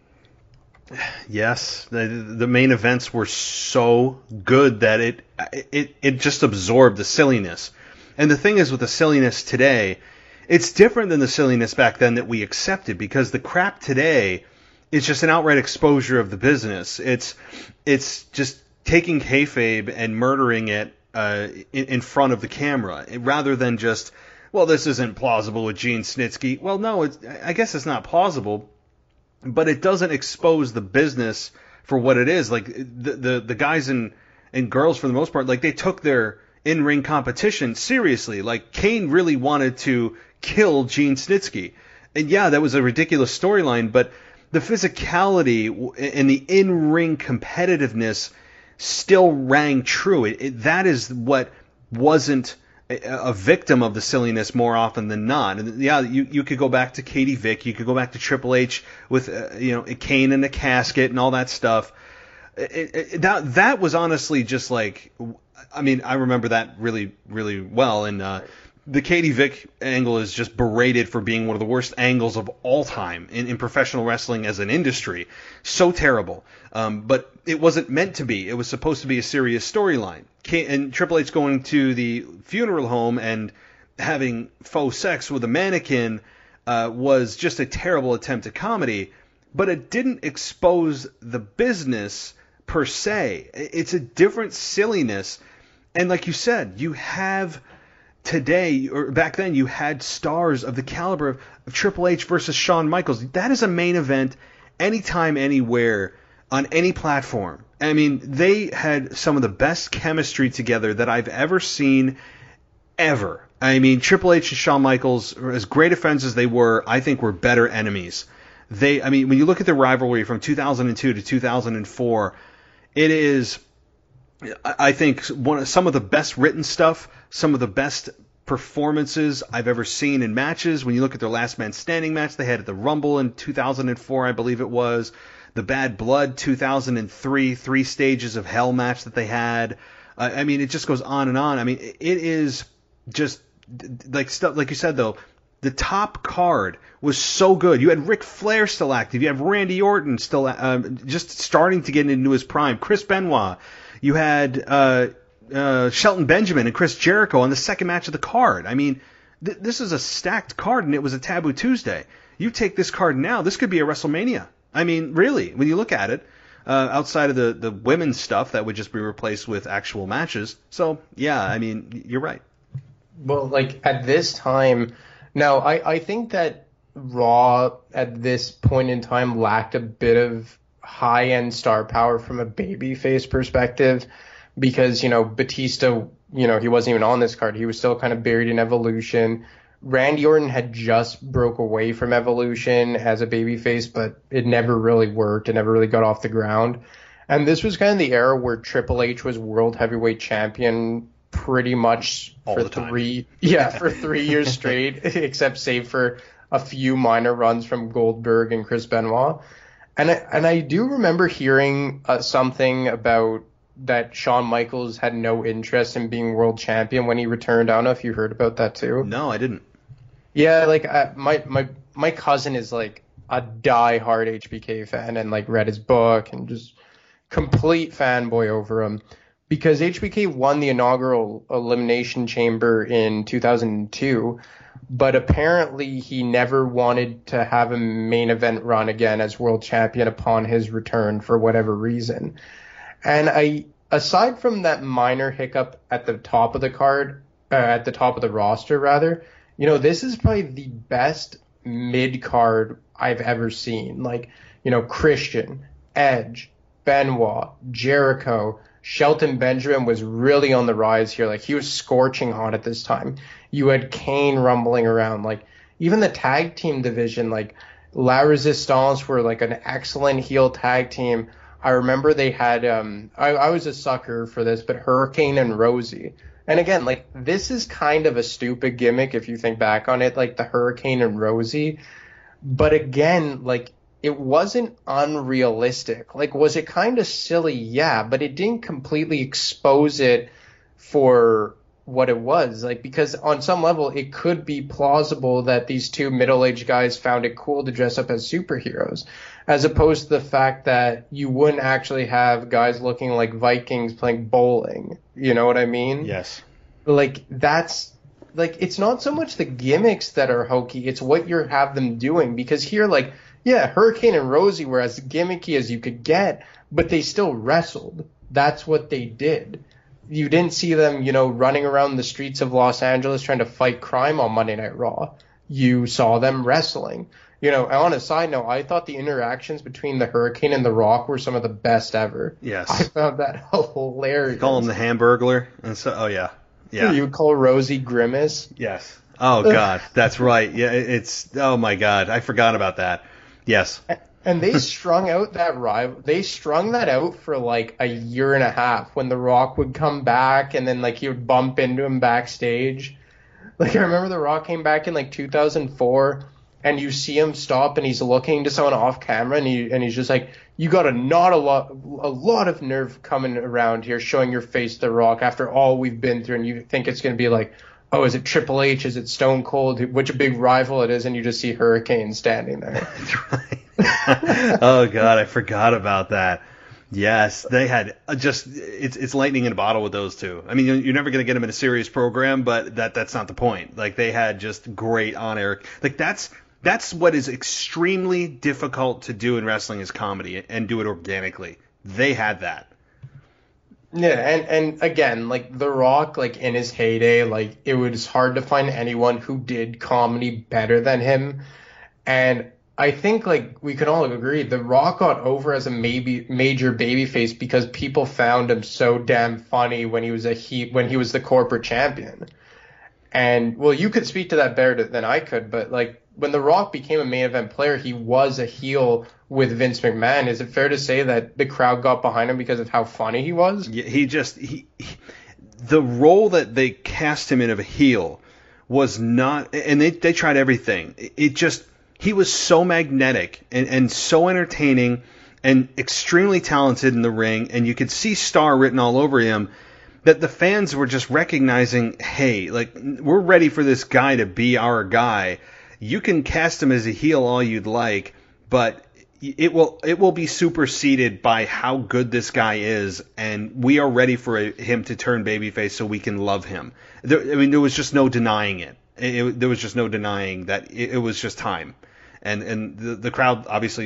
Yes, the, the main events were so good that it, it it just absorbed the silliness. And the thing is, with the silliness today, it's different than the silliness back then that we accepted, because the crap today is just an outright exposure of the business. It's it's just taking kayfabe and murdering it uh, in, in front of the camera, rather than just, well, this isn't plausible with Gene Snitsky. Well, no, it's, I guess it's not plausible, but it doesn't expose the business for what it is. Like the the, the guys and, and girls, for the most part, like they took their in-ring competition seriously. Like Kane really wanted to kill Gene Snitsky. And yeah, that was a ridiculous storyline, but the physicality and the in-ring competitiveness still rang true. It, it, that is what wasn't a victim of the silliness more often than not. And yeah, you, you could go back to Katie Vick, you could go back to Triple H with uh, you know Kane in the casket and all that stuff. It, it, that that was honestly just like, I mean, I remember that really really well. And uh, the Katie Vick angle is just berated for being one of the worst angles of all time in, in professional wrestling as an industry. So terrible. Um, but it wasn't meant to be. It was supposed to be a serious storyline. And Triple H going to the funeral home and having faux sex with a mannequin uh, was just a terrible attempt at comedy, but it didn't expose the business per se. It's a different silliness. And like you said, you have today, or back then, you had stars of the caliber of, of Triple H versus Shawn Michaels. That is a main event anytime, anywhere, on any platform. I mean, they had some of the best chemistry together that I've ever seen, ever. I mean, Triple H and Shawn Michaels, as great of friends as they were, I think were better enemies. They, I mean, when you look at the rivalry from two thousand two to two thousand four, it is, I think, one of some of the best written stuff, some of the best performances I've ever seen in matches. When you look at their Last Man Standing match they had at the Rumble in two thousand four, I believe it was, the Bad Blood two thousand three, Three Stages of Hell match that they had. Uh, I mean, it just goes on and on. I mean, it is just like stuff, like you said, though, the top card was so good. You had Ric Flair still active. You have Randy Orton still uh, just starting to get into his prime. Chris Benoit. You had uh, uh, Shelton Benjamin and Chris Jericho on the second match of the card. I mean, th- this is a stacked card, and it was a Taboo Tuesday. You take this card now, this could be a WrestleMania. I mean, really, when you look at it, uh, outside of the, the women's stuff that would just be replaced with actual matches. So, yeah, I mean, you're right. Well, like, at this time, now, I, I think that Raw at this point in time lacked a bit of high-end star power from a babyface perspective because, you know, Batista, you know, he wasn't even on this card. He was still kind of buried in Evolution. Randy Orton had just broke away from Evolution as a babyface, but it never really worked. It never really got off the ground. And this was kind of the era where Triple H was World Heavyweight Champion pretty much All for the time. three, yeah, for three years straight, except save for a few minor runs from Goldberg and Chris Benoit. And I, and I do remember hearing uh, something about that Shawn Michaels had no interest in being world champion when he returned. I don't know if you heard about that too. No, I didn't. Yeah, like uh, my my my cousin is like a die-hard H B K fan and like read his book and just complete fanboy over him because H B K won the inaugural Elimination Chamber in two thousand two. But apparently he never wanted to have a main event run again as world champion upon his return for whatever reason. And I, aside from that minor hiccup at the top of the card, uh, at the top of the roster rather, you know, this is probably the best mid card I've ever seen. Like, you know, Christian, Edge, Benoit, Jericho, Shelton Benjamin was really on the rise here. Like, he was scorching hot at this time. You had Kane rumbling around. Like, even the tag team division, like, La Resistance were, like, an excellent heel tag team. I remember they had, um, I, I was a sucker for this, but Hurricane and Rosie. And again, like, this is kind of a stupid gimmick if you think back on it, like the Hurricane and Rosie. But again, like, it wasn't unrealistic. Like, was it kind of silly? Yeah, but it didn't completely expose it for what it was. Like, because on some level, it could be plausible that these two middle-aged guys found it cool to dress up as superheroes, as opposed to the fact that you wouldn't actually have guys looking like Vikings playing bowling. You know what I mean? Yes. Like, that's... Like, it's not so much the gimmicks that are hokey, it's what you have them doing. Because here, like, yeah, Hurricane and Rosie were as gimmicky as you could get, but they still wrestled. That's what they did. You didn't see them, you know, running around the streets of Los Angeles trying to fight crime on Monday Night Raw. You saw them wrestling. You know, on a side note, I thought the interactions between the Hurricane and the Rock were some of the best ever. Yes. I found that hilarious. Call him the Hamburglar. And so, oh, yeah. Yeah. You would call Rosie Grimace? Yes. Oh, God. That's right. Yeah, it's, oh, my God. I forgot about that. Yes. And they strung out that rival. They strung that out for like a year and a half when The Rock would come back and then like he would bump into him backstage. Like, I remember The Rock came back in like two thousand four and you see him stop and he's looking to someone off camera and he and he's just like, you got a not a lot a lot of nerve coming around here showing your face to The Rock after all we've been through, and you think it's going to be like, oh, is it Triple H? Is it Stone Cold? Which a big rival it is, and you just see Hurricane standing there. That's right. Oh, God, I forgot about that. Yes, they had just, it's it's lightning in a bottle with those two. I mean, you're, you're never going to get them in a serious program, but that that's not the point. Like, they had just great on-air. Like, that's that's what is extremely difficult to do in wrestling is comedy and do it organically. They had that. Yeah, and, and again, like, The Rock, like, in his heyday, like, it was hard to find anyone who did comedy better than him. And I think, like, we can all agree, The Rock got over as a maybe major babyface because people found him so damn funny when he was a he when he was the corporate champion. And, well, you could speak to that better than I could, but, like, when The Rock became a main event player, he was a heel with Vince McMahon. Is it fair to say that the crowd got behind him because of how funny he was? Yeah, he just he, he the role that they cast him in of a heel was not, and they they tried everything. It just, he was so magnetic and, and so entertaining and extremely talented in the ring, and you could see star written all over him, that the fans were just recognizing, hey, like, we're ready for this guy to be our guy. You can cast him as a heel all you'd like, but it will it will be superseded by how good this guy is, and we are ready for a, him to turn babyface so we can love him. There, I mean, there was just no denying it. It, it there was just no denying that it, it was just time, and and the, the crowd obviously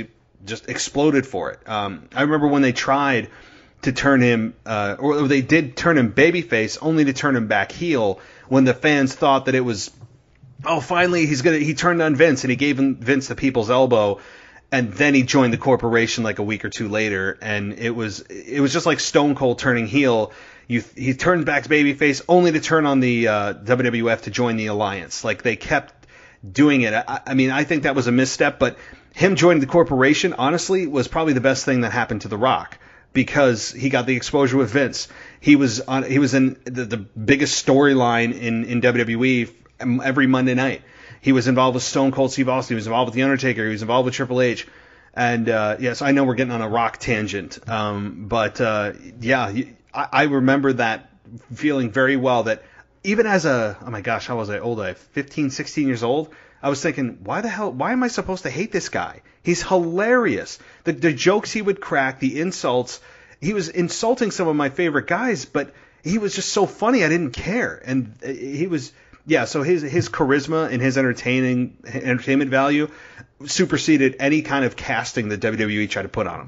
just exploded for it. Um, I remember when they tried to turn him, uh, or they did turn him babyface, only to turn him back heel when the fans thought that it was, oh, finally he's gonna. He turned on Vince and he gave Vince the people's elbow, and then he joined the corporation like a week or two later, and it was it was just like Stone Cold turning heel. You, he turned back to babyface only to turn on the uh, W W F to join the alliance. Like they kept doing it. I, I mean, I think that was a misstep, but him joining the corporation, honestly, was probably the best thing that happened to The Rock, because he got the exposure with Vince. He was on. He was in the, the biggest storyline in, in W W E every Monday night. He was involved with Stone Cold Steve Austin. He was involved with The Undertaker. He was involved with Triple H. And uh, yes, I know we're getting on a Rock tangent, um, but uh, yeah, I, I remember that feeling very well. That even as a, oh my gosh, how was I old? I fifteen, sixteen years old. I was thinking, why the hell, why am I supposed to hate this guy? He's hilarious. The, the jokes he would crack, the insults. He was insulting some of my favorite guys, but he was just so funny. I didn't care. And he was, yeah, so his his charisma and his entertaining entertainment value superseded any kind of casting that W W E tried to put on him.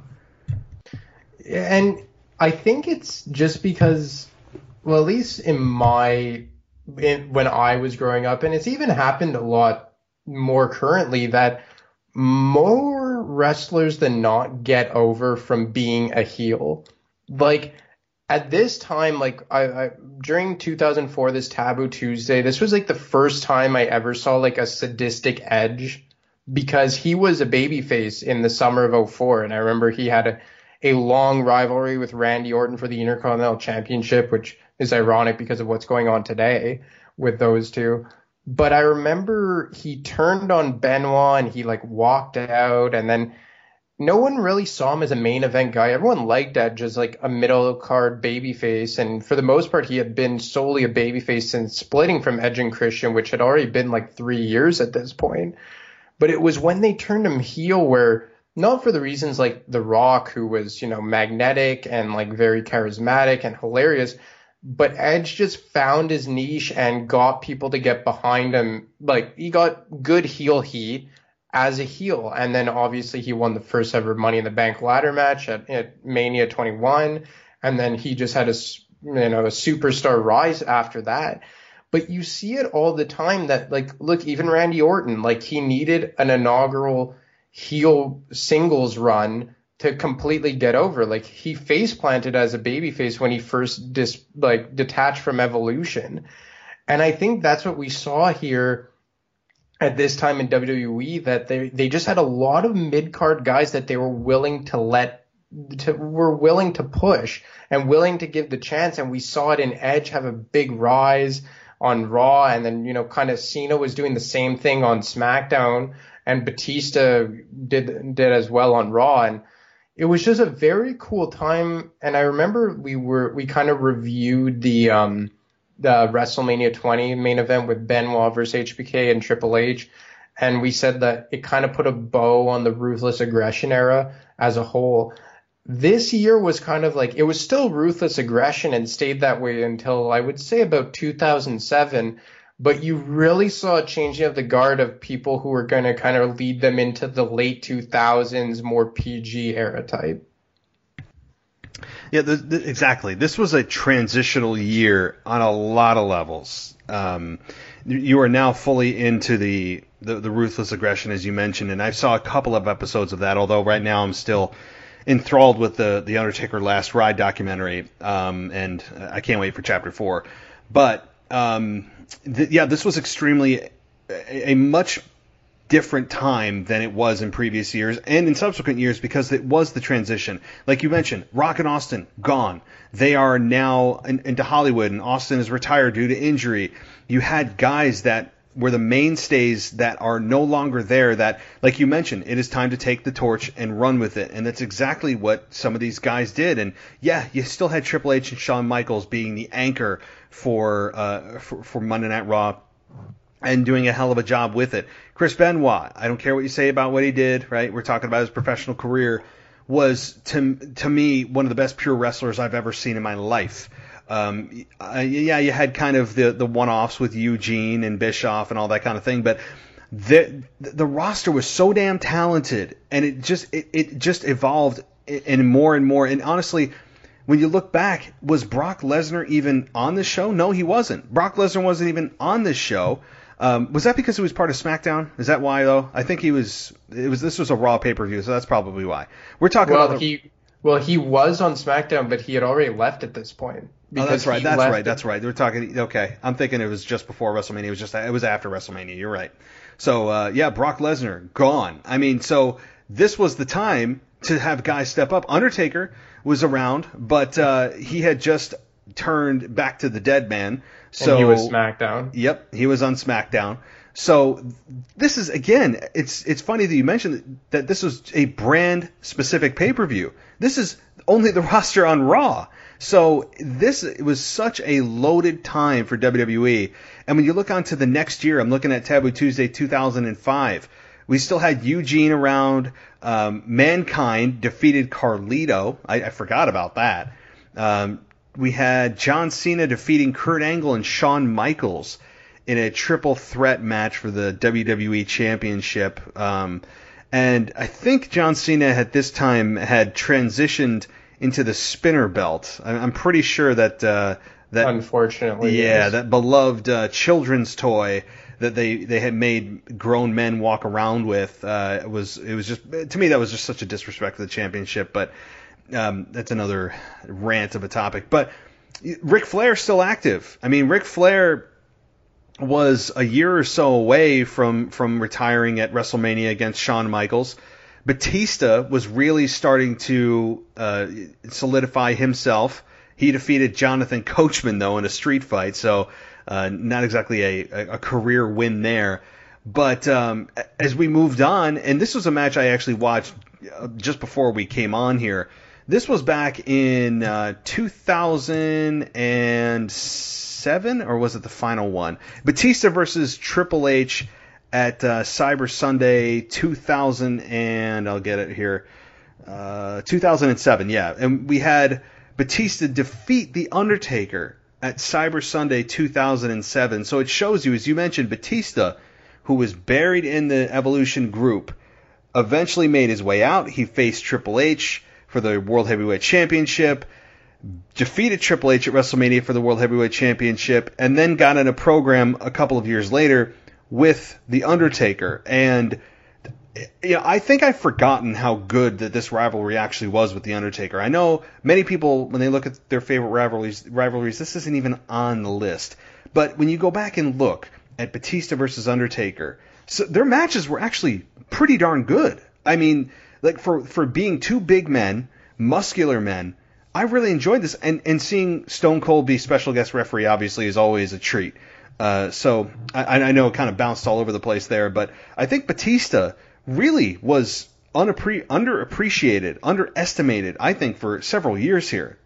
And I think it's just because, well, at least in my, in, when I was growing up, and it's even happened a lot more currently, that more wrestlers than not get over from being a heel. Like at this time, like I, I during two thousand four, this Taboo Tuesday, this was like the first time I ever saw like a sadistic Edge, because he was a babyface in the summer of oh four, and I remember he had a, a long rivalry with Randy Orton for the Intercontinental Championship, which is ironic because of what's going on today with those two. But I remember he turned on Benoit and he like walked out, and then no one really saw him as a main event guy. Everyone liked Edge as like a middle card babyface, and for the most part he had been solely a babyface since splitting from Edge and Christian, which had already been like three years at this point. But it was when they turned him heel where, not for the reasons like The Rock, who was, you know, magnetic and like very charismatic and hilarious, but Edge just found his niche and got people to get behind him. Like, he got good heel heat as a heel. And then obviously he won the first ever Money in the Bank ladder match at, at Mania twenty-one. And then he just had a, you know, a superstar rise after that. But you see it all the time that, like, look, even Randy Orton, like, he needed an inaugural heel singles run to completely get over. Like, he face planted as a babyface when he first dis like detached from Evolution. And I think that's what we saw here at this time in W W E, that they they just had a lot of mid-card guys that they were willing to let to were willing to push and willing to give the chance. And we saw it in Edge have a big rise on Raw, and then, you know, kind of Cena was doing the same thing on SmackDown, and Batista did did as well on Raw. And it was just a very cool time. And I remember we were we kind of reviewed the um the WrestleMania twenty main event with Benoit versus H B K and Triple H, and we said that it kind of put a bow on the Ruthless Aggression era as a whole. This year was kind of like, it was still Ruthless Aggression and stayed that way until I would say about two thousand seven, but you really saw a changing of the guard of people who were going to kind of lead them into the late two thousands, more P G era type. Yeah, the, the, exactly. This was a transitional year on a lot of levels. Um, you are now fully into the, the, the Ruthless Aggression, as you mentioned, and I saw a couple of episodes of that, although right now I'm still enthralled with the the Undertaker Last Ride documentary, um, and I can't wait for chapter four. But um, th- yeah, this was extremely a, a much different time than it was in previous years and in subsequent years, because it was the transition. Like you mentioned, Rock and Austin gone. They are now in, into Hollywood, and Austin is retired due to injury. You had guys that were the mainstays that are no longer there, that, like you mentioned, it is time to take the torch and run with it. And that's exactly what some of these guys did. And yeah, you still had Triple H and Shawn Michaels being the anchor for uh, for, for Monday Night Raw and doing a hell of a job with it. Chris Benoit, I don't care what you say about what he did, right? We're talking about his professional career, was to to me one of the best pure wrestlers I've ever seen in my life. Um, uh, yeah, you had kind of the, the one-offs with Eugene and Bischoff and all that kind of thing, but the the roster was so damn talented, and it just it, it just evolved and more and more. And honestly, when you look back, was Brock Lesnar even on this show? No, he wasn't. Brock Lesnar wasn't even on this show. Um, was that because he was part of SmackDown? Is that why though? I think he was. It was. This was a Raw pay per view, so that's probably why. We're talking well, about the, he. Well, he was on SmackDown, but he had already left at this point. Oh, that's right. That's right. That's right. We're talking. Okay, I'm thinking it was just before WrestleMania. It was just. It was after WrestleMania. You're right. So uh, yeah, Brock Lesnar gone. I mean, so this was the time to have guys step up. Undertaker was around, but uh, he had just turned back to the dead man. So and he was SmackDown. Yep, he was on SmackDown. So this is again, it's it's funny that you mentioned that this was a brand specific pay per view. This is only the roster on Raw. So this it was such a loaded time for W W E. And when you look on to the next year, I'm looking at Taboo Tuesday two thousand five. We still had Eugene around. Um, Mankind defeated Carlito. I, I forgot about that. Um, we had John Cena defeating Kurt Angle and Shawn Michaels in a triple threat match for the W W E Championship. Um, and I think John Cena at this time had transitioned into the spinner belt. I'm pretty sure that uh, that unfortunately, yeah, yes. that beloved uh, children's toy that they, they had made grown men walk around with uh, was it was just to me that was just such a disrespect to the championship. But um, that's another rant of a topic. But Ric Flair's still active. I mean, Ric Flair was a year or so away from from retiring at WrestleMania against Shawn Michaels. Batista was really starting to uh, solidify himself. He defeated Jonathan Coachman, though, in a street fight, so uh, not exactly a, a career win there. But um, as we moved on, and this was a match I actually watched just before we came on here. This was back in uh, two thousand seven, or was it the final one? Batista versus Triple H at uh, Cyber Sunday two thousand, and I'll get it here, uh, two thousand seven, yeah. And we had Batista defeat The Undertaker at Cyber Sunday two thousand seven. So it shows you, as you mentioned, Batista, who was buried in the Evolution group, eventually made his way out. He faced Triple H for the World Heavyweight Championship, defeated Triple H at WrestleMania for the World Heavyweight Championship, and then got in a program a couple of years later with The Undertaker. And you know, I think I've forgotten how good that this rivalry actually was with The Undertaker. I know many people, when they look at their favorite rivalries, rivalries, this isn't even on the list. But when you go back and look at Batista versus Undertaker, so their matches were actually pretty darn good. I mean, like for, for being two big men, muscular men, I really enjoyed this. And, and seeing Stone Cold be special guest referee obviously is always a treat. Uh, so I, I know it kind of bounced all over the place there, but I think Batista really was unappre- underappreciated, underestimated, I think, for several years here.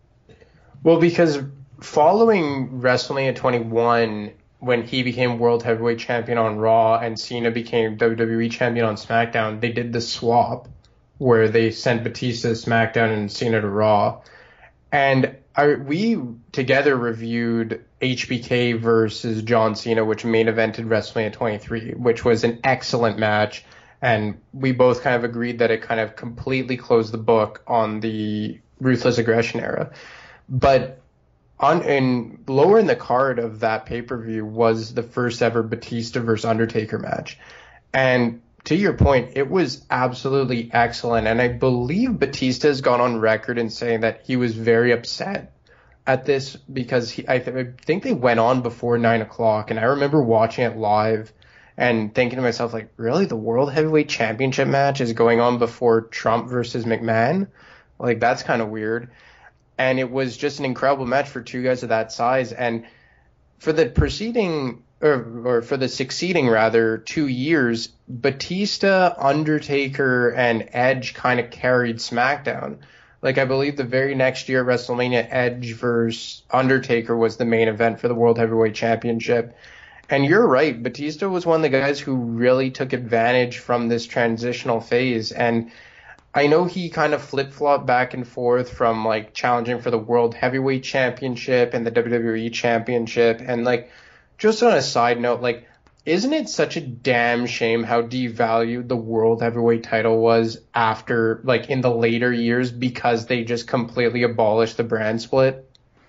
Well, because following WrestleMania twenty-one, when he became World Heavyweight Champion on Raw and Cena became W W E Champion on SmackDown, they did the swap where they sent Batista to SmackDown and Cena to Raw. And I, we together reviewed H B K versus John Cena, which main evented WrestleMania twenty-three, which was an excellent match. And we both kind of agreed that it kind of completely closed the book on the Ruthless Aggression era. But on in lower in the card of that pay-per-view was the first ever Batista versus Undertaker match. And to your point, it was absolutely excellent. And I believe Batista has gone on record in saying that he was very upset at this because he, I, th- I think they went on before nine o'clock. And I remember watching it live and thinking to myself, like, really, the World Heavyweight Championship match is going on before Trump versus McMahon? Like, that's kind of weird. And it was just an incredible match for two guys of that size. And for the preceding, or, or for the succeeding, rather, two years, Batista, Undertaker, and Edge kind of carried SmackDown. Like, I believe the very next year at WrestleMania, Edge versus Undertaker was the main event for the World Heavyweight Championship. And you're right, Batista was one of the guys who really took advantage from this transitional phase. And I know he kind of flip-flopped back and forth from, like, challenging for the World Heavyweight Championship and the W W E Championship. And, like, just on a side note, like, isn't it such a damn shame how devalued the world heavyweight title was after, like, in the later years because they just completely abolished the brand split?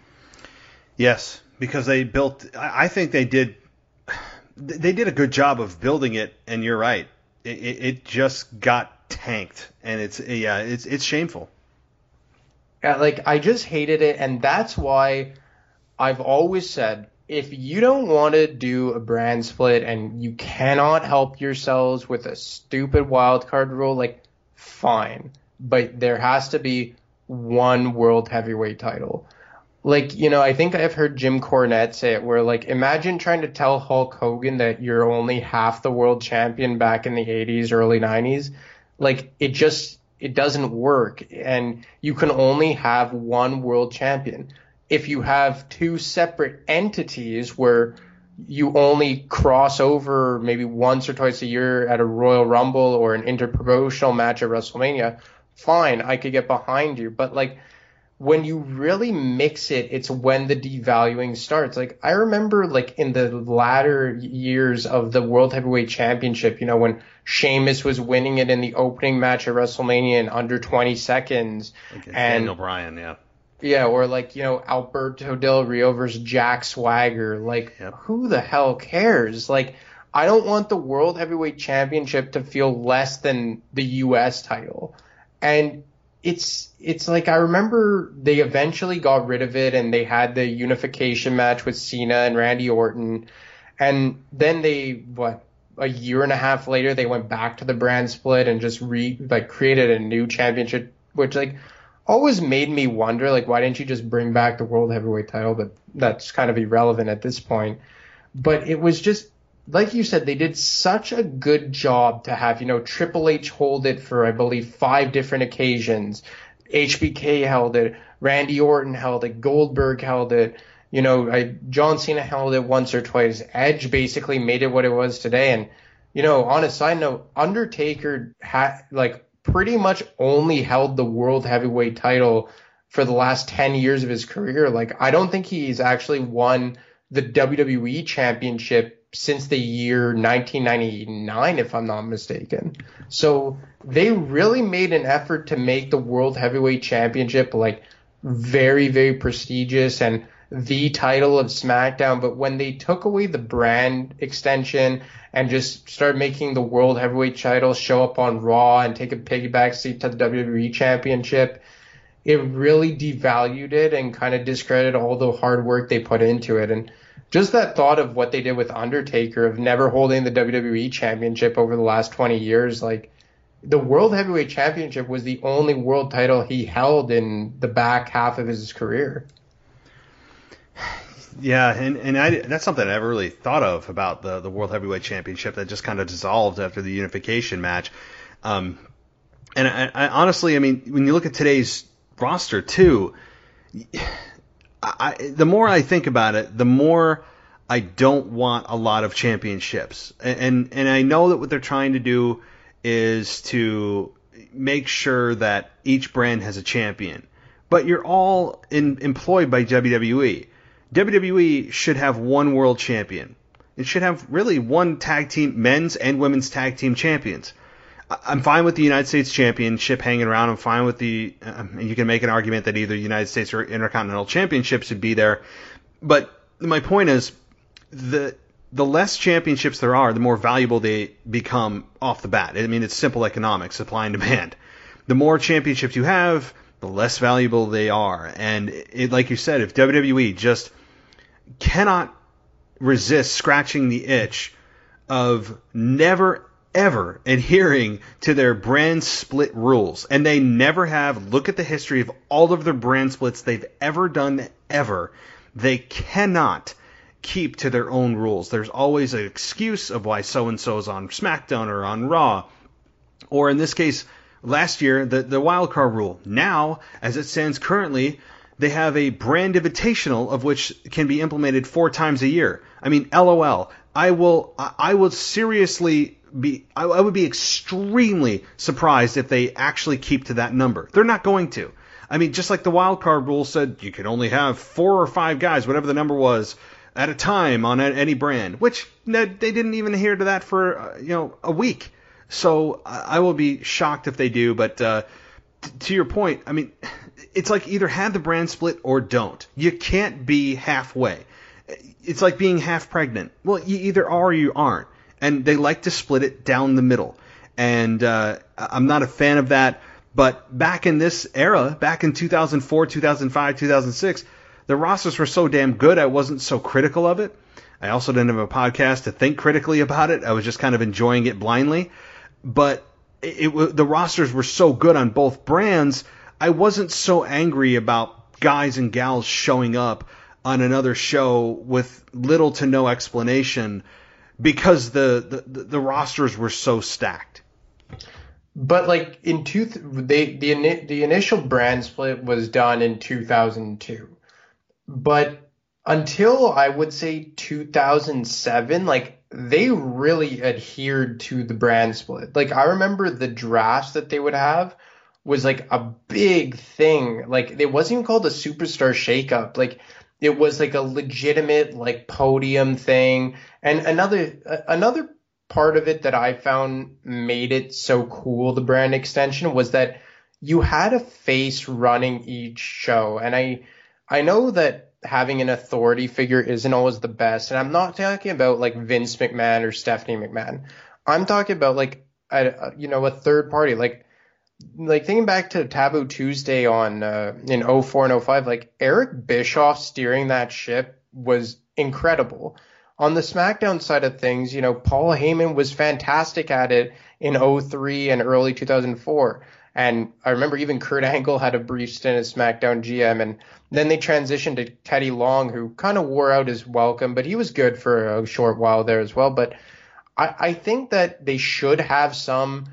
Yes, because they built, I think they did, they did a good job of building it, and you're right. It, it just got tanked, and it's, yeah, it's, it's shameful. Yeah, like, I just hated it, and that's why I've always said, if you don't want to do a brand split and you cannot help yourselves with a stupid wildcard rule, like, fine. But there has to be one world heavyweight title. Like, you know, I think I've heard Jim Cornette say it where, like, imagine trying to tell Hulk Hogan that you're only half the world champion back in the eighties, early nineties. Like, it just, it doesn't work. And you can only have one world champion. If you have two separate entities where you only cross over maybe once or twice a year at a Royal Rumble or an interpromotional match at WrestleMania, fine, I could get behind you. But, like, when you really mix it, it's when the devaluing starts. Like, I remember, like, in the latter years of the World Heavyweight Championship, you know, when Sheamus was winning it in the opening match at WrestleMania in under twenty seconds. Okay, and Daniel Bryan, yeah. Yeah, or like, you know, Alberto Del Rio versus Jack Swagger. Like, Yep. Who the hell cares? Like, I don't want the World Heavyweight Championship to feel less than the U S title. And it's it's like, I remember they eventually got rid of it and they had the unification match with Cena and Randy Orton. And then they, what, a year and a half later, they went back to the brand split and just re like created a new championship, which, like, always made me wonder, like, why didn't you just bring back the World Heavyweight title? But that's kind of irrelevant at this point. But it was just, like you said, they did such a good job to have, you know, Triple H hold it for, I believe, five different occasions. H B K held it. Randy Orton held it. Goldberg held it. You know, I, John Cena held it once or twice. Edge basically made it what it was today. And, you know, on a side note, Undertaker had, like, pretty much only held the World Heavyweight title for the last ten years of his career. Like, I don't think he's actually won the W W E Championship since the year nineteen ninety-nine, if I'm not mistaken. So they really made an effort to make the World Heavyweight Championship, like, very, very prestigious and the title of SmackDown. But when they took away the brand extension and just started making the World Heavyweight title show up on Raw and take a piggyback seat to the W W E Championship, it really devalued it and kind of discredited all the hard work they put into it. And just that thought of what they did with Undertaker, of never holding the W W E Championship over the last twenty years, like, the World Heavyweight Championship was the only world title he held in the back half of his career. Yeah, and, and I, that's something I never really thought of about the, the World Heavyweight Championship that just kind of dissolved after the unification match. Um, and I, I, honestly, I mean, when you look at today's roster too, I, the more I think about it, the more I don't want a lot of championships. And, and, and I know that what they're trying to do is to make sure that each brand has a champion. But you're all in, employed by W W E. W W E should have one world champion. It should have really one tag team, men's and women's tag team champions. I'm fine with the United States Championship hanging around. I'm fine with the, um, and you can make an argument that either United States or Intercontinental Championship should be there. But my point is, the the less championships there are, the more valuable they become off the bat. I mean, it's simple economics, supply and demand. The more championships you have, the less valuable they are. And it, like you said, if W W E just cannot resist scratching the itch of never, ever adhering to their brand split rules, and they never have, look at the history of all of their brand splits they've ever done, ever, they cannot keep to their own rules. There's always an excuse of why so-and-so is on SmackDown or on Raw. Or in this case, last year, the, the wildcard rule. Now, as it stands currently, they have a brand invitational of which can be implemented four times a year. I mean, LOL. I will, I will seriously be, I, I would be extremely surprised if they actually keep to that number. They're not going to. I mean, just like the wildcard rule said, you can only have four or five guys, whatever the number was, at a time on any brand, which they didn't even adhere to that for, uh, you know, a week. So I will be shocked if they do. But uh, t- to your point, I mean, it's like either have the brand split or don't. You can't be halfway. It's like being half pregnant. Well, you either are or you aren't. And they like to split it down the middle. And uh, I'm not a fan of that. But back in this era, back in two thousand four, two thousand five, two thousand six, the rosters were so damn good I wasn't so critical of it. I also didn't have a podcast to think critically about it. I was just kind of enjoying it blindly. But it, it, the rosters were so good on both brands, I wasn't so angry about guys and gals showing up on another show with little to no explanation because the, the, the rosters were so stacked. But like in two, they the the initial brand split was done in two thousand two, but until I would say two thousand seven, like they really adhered to the brand split. Like I remember the drafts that they would have was like a big thing. Like it wasn't even called a superstar shakeup. Like it was like a legitimate like podium thing. And another another. part of it that I found made it so cool, the brand extension, was that you had a face running each show. And I I know that having an authority figure isn't always the best. And I'm not talking about like Vince McMahon or Stephanie McMahon. I'm talking about like, a, you know, a third party. Like, like thinking back to Taboo Tuesday on uh, in oh four and oh five, like Eric Bischoff steering that ship was incredible. On the SmackDown side of things, you know, Paul Heyman was fantastic at it in oh three and early two thousand four. And I remember even Kurt Angle had a brief stint as SmackDown G M. And then they transitioned to Teddy Long, who kind of wore out his welcome, but he was good for a short while there as well. But I, I think that they should have some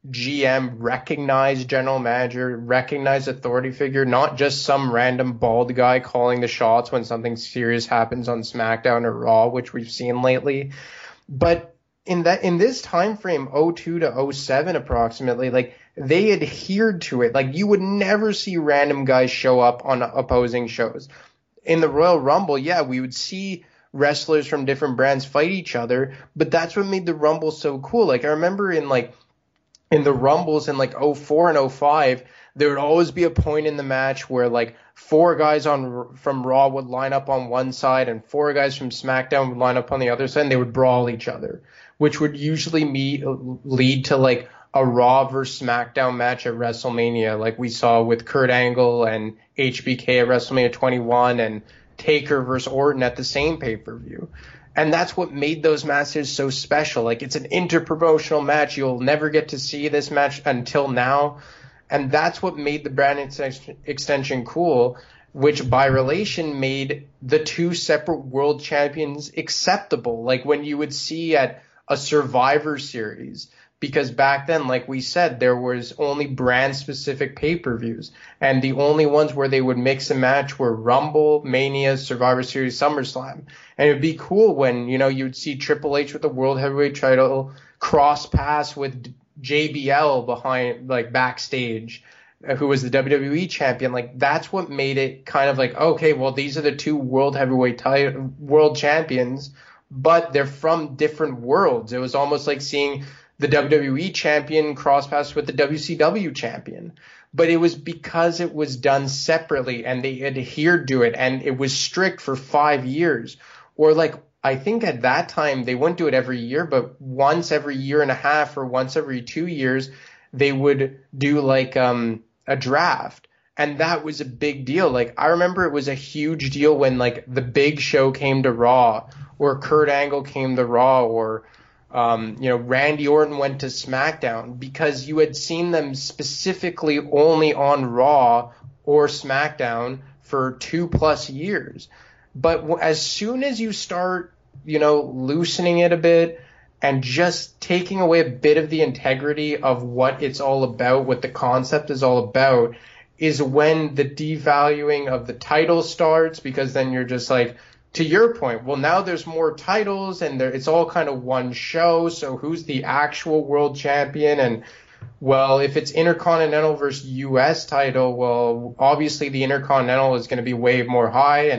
G M recognized general manager, recognized authority figure, not just some random bald guy calling the shots when something serious happens on SmackDown or Raw, which we've seen lately. But in that in this time frame, oh two to oh seven approximately, like they adhered to it. Like you would never see random guys show up on opposing shows. In the Royal Rumble, yeah, we would see wrestlers from different brands fight each other, but that's what made the Rumble so cool. Like I remember in like in the Rumbles in like oh four and oh five, there would always be a point in the match where like four guys on from Raw would line up on one side and four guys from SmackDown would line up on the other side, and they would brawl each other, which would usually meet, lead to like a Raw versus SmackDown match at WrestleMania, like we saw with Kurt Angle and H B K at WrestleMania twenty-one and Taker versus Orton at the same pay-per-view. And that's what made those matches so special. Like, it's an interpromotional match. You'll never get to see this match until now. And that's what made the brand extension cool, which by relation made the two separate world champions acceptable. Like when you would see at a Survivor Series, because back then, like we said, there was only brand-specific pay-per-views. And the only ones where they would mix and match were Rumble, Mania, Survivor Series, SummerSlam. And it would be cool when, you know, you'd see Triple H with the World Heavyweight title cross-pass with J B L behind, like, backstage, who was the W W E champion. Like, that's what made it kind of like, okay, well, these are the two World Heavyweight title, world champions, but they're from different worlds. It was almost like seeing the W W E champion cross-pass with the W C W champion. But it was because it was done separately and they adhered to it, and it was strict for five years. Or like, I think at that time they wouldn't do it every year, but once every year and a half or once every two years, they would do like um, a draft. And that was a big deal. Like, I remember it was a huge deal when like the Big Show came to Raw, or Kurt Angle came to Raw, or Um, you know, Randy Orton went to SmackDown, because you had seen them specifically only on Raw or SmackDown for two plus years. But w- as soon as you start, you know, loosening it a bit and just taking away a bit of the integrity of what it's all about, what the concept is all about, is when the devaluing of the title starts, because then you're just like, to your point, well, now there's more titles and there, it's all kind of one show. So who's the actual world champion? And, well, if it's Intercontinental versus U S title, well, obviously the Intercontinental is going to be way more high. And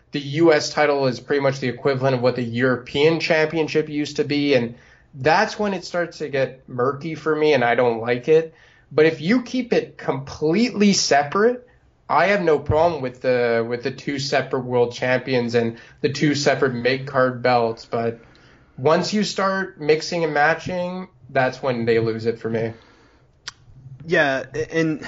the U S title is pretty much the equivalent of what the European Championship used to be. And that's when it starts to get murky for me, and I don't like it. But if you keep it completely separate, I have no problem with the with the two separate world champions and the two separate mid-card belts. But once you start mixing and matching, that's when they lose it for me. Yeah, and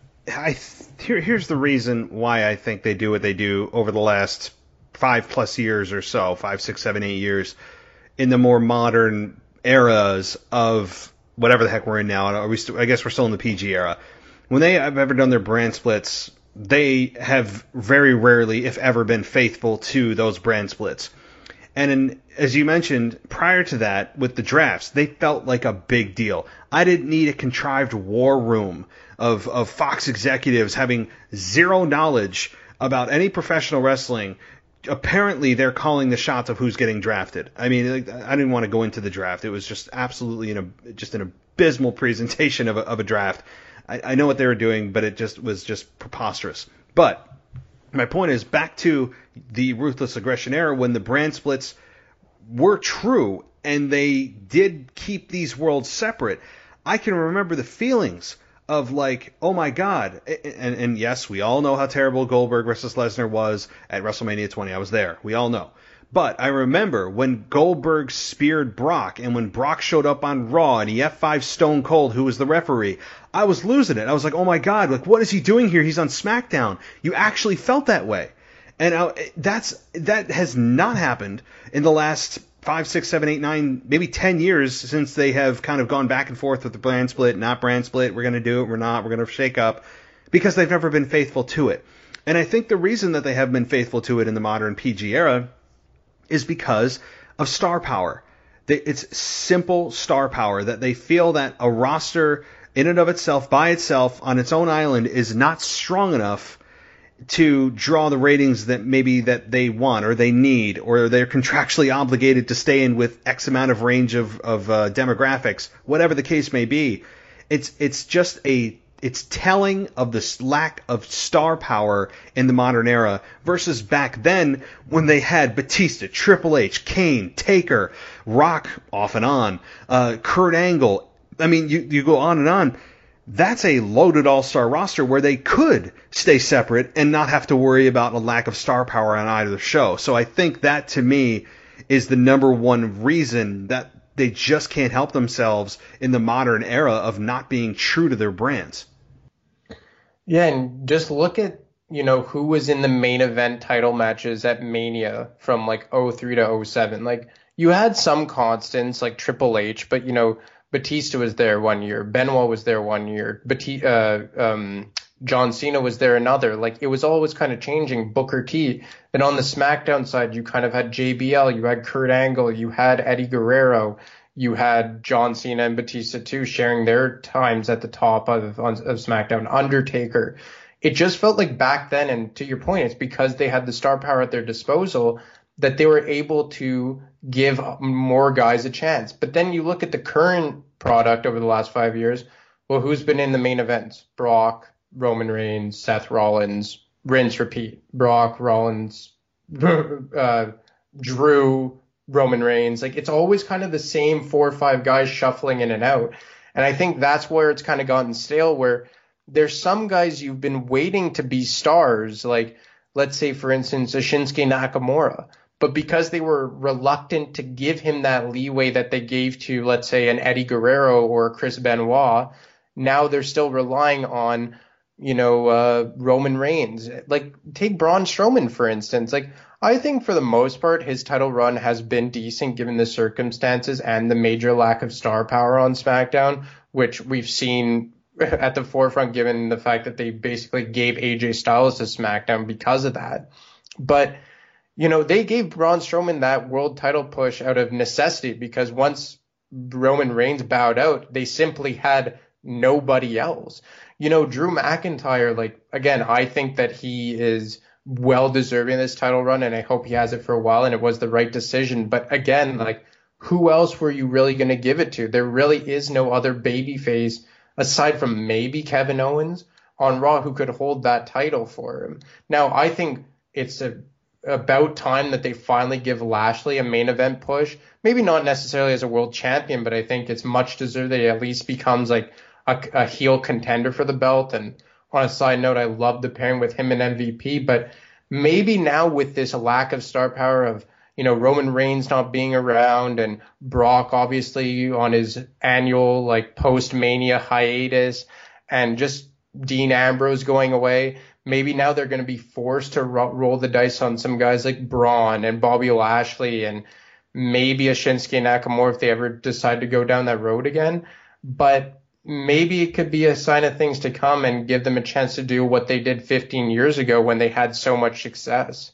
I here, here's the reason why I think they do what they do over the last five plus years or so, five, six, seven, eight years, in the more modern eras of whatever the heck we're in now. Are we st- I guess we're still in the P G era. When they have ever done their brand splits, they have very rarely, if ever, been faithful to those brand splits. And in, as you mentioned, prior to that, with the drafts, they felt like a big deal. I didn't need a contrived war room of, of Fox executives having zero knowledge about any professional wrestling. Apparently, they're calling the shots of who's getting drafted. I mean, I didn't want to go into the draft. It was just absolutely an, just an abysmal presentation of a, of a draft. I, I know what they were doing, but it just was just preposterous. But my point is, back to the Ruthless Aggression era, when the brand splits were true and they did keep these worlds separate, I can remember the feelings of like, oh my God. And, and yes, we all know how terrible Goldberg versus Lesnar was at WrestleMania twenty. I was there. We all know. But I remember when Goldberg speared Brock, and when Brock showed up on Raw and he F five Stone Cold, who was the referee, I was losing it. I was like, oh my God, like, what is he doing here? He's on SmackDown. You actually felt that way. And I, that's that has not happened in the last five, six, seven, eight, nine, maybe ten years since they have kind of gone back and forth with the brand split, not brand split. We're going to do it. We're not. We're going to shake up, because they've never been faithful to it. And I think the reason that they have been faithful to it in the modern P G era is because of star power. It's simple star power, that they feel that a roster in and of itself, by itself, on its own island, is not strong enough to draw the ratings that maybe that they want or they need, or they're contractually obligated to stay in with X amount of range of, of uh, demographics, whatever the case may be. It's it's just a It's telling of this lack of star power in the modern era versus back then when they had Batista, Triple H, Kane, Taker, Rock off and on, uh, Kurt Angle. I mean, you, you go on and on. That's a loaded all-star roster where they could stay separate and not have to worry about a lack of star power on either show. So I think that, to me, is the number one reason that they just can't help themselves in the modern era of not being true to their brands. Yeah, and just look at, you know, who was in the main event title matches at Mania from like oh three to oh seven. Like, you had some constants like Triple H, but, you know, Batista was there one year, Benoit was there one year, Batista, uh, um, John Cena was there another. Like, it was always kind of changing. Booker T. Then on the SmackDown side, you kind of had J B L, you had Kurt Angle, you had Eddie Guerrero, you had John Cena and Batista too sharing their times at the top of, of SmackDown. Undertaker. It just felt like back then, and to your point, it's because they had the star power at their disposal that they were able to give more guys a chance. But then you look at the current product over the last five years. Well, who's been in the main events? Brock, Roman Reigns, Seth Rollins, rinse, repeat. Brock, Rollins, uh, Drew, Roman Reigns. Like, it's always kind of the same four or five guys shuffling in and out. And I think that's where it's kind of gotten stale, where there's some guys you've been waiting to be stars, like, let's say, for instance, a Shinsuke Nakamura. But because they were reluctant to give him that leeway that they gave to, let's say, an Eddie Guerrero or Chris Benoit, now they're still relying on, you know, uh, Roman Reigns. Like, take Braun Strowman, for instance. Like, I think for the most part, his title run has been decent given the circumstances and the major lack of star power on SmackDown, which we've seen at the forefront given the fact that they basically gave A J Styles to SmackDown because of that. But, you know, they gave Braun Strowman that world title push out of necessity, because once Roman Reigns bowed out, they simply had nobody else. You know, Drew McIntyre, like, again, I think that he is well deserving this title run, and I hope he has it for a while, and it was the right decision. But again, like, who else were you really going to give it to? There really is no other babyface aside from maybe Kevin Owens on Raw who could hold that title for him. Now, I think it's a about time that they finally give Lashley a main event push. Maybe not necessarily as a world champion, but I think it's much deserved that he at least becomes like a, a heel contender for the belt. And on a side note, I love the pairing with him and M V P, but maybe now with this lack of star power of, you know, Roman Reigns not being around and Brock obviously on his annual like post-Mania hiatus and just Dean Ambrose going away, maybe now they're going to be forced to ro- roll the dice on some guys like Braun and Bobby Lashley and maybe a Shinsuke Nakamura if they ever decide to go down that road again. But maybe it could be a sign of things to come and give them a chance to do what they did fifteen years ago when they had so much success.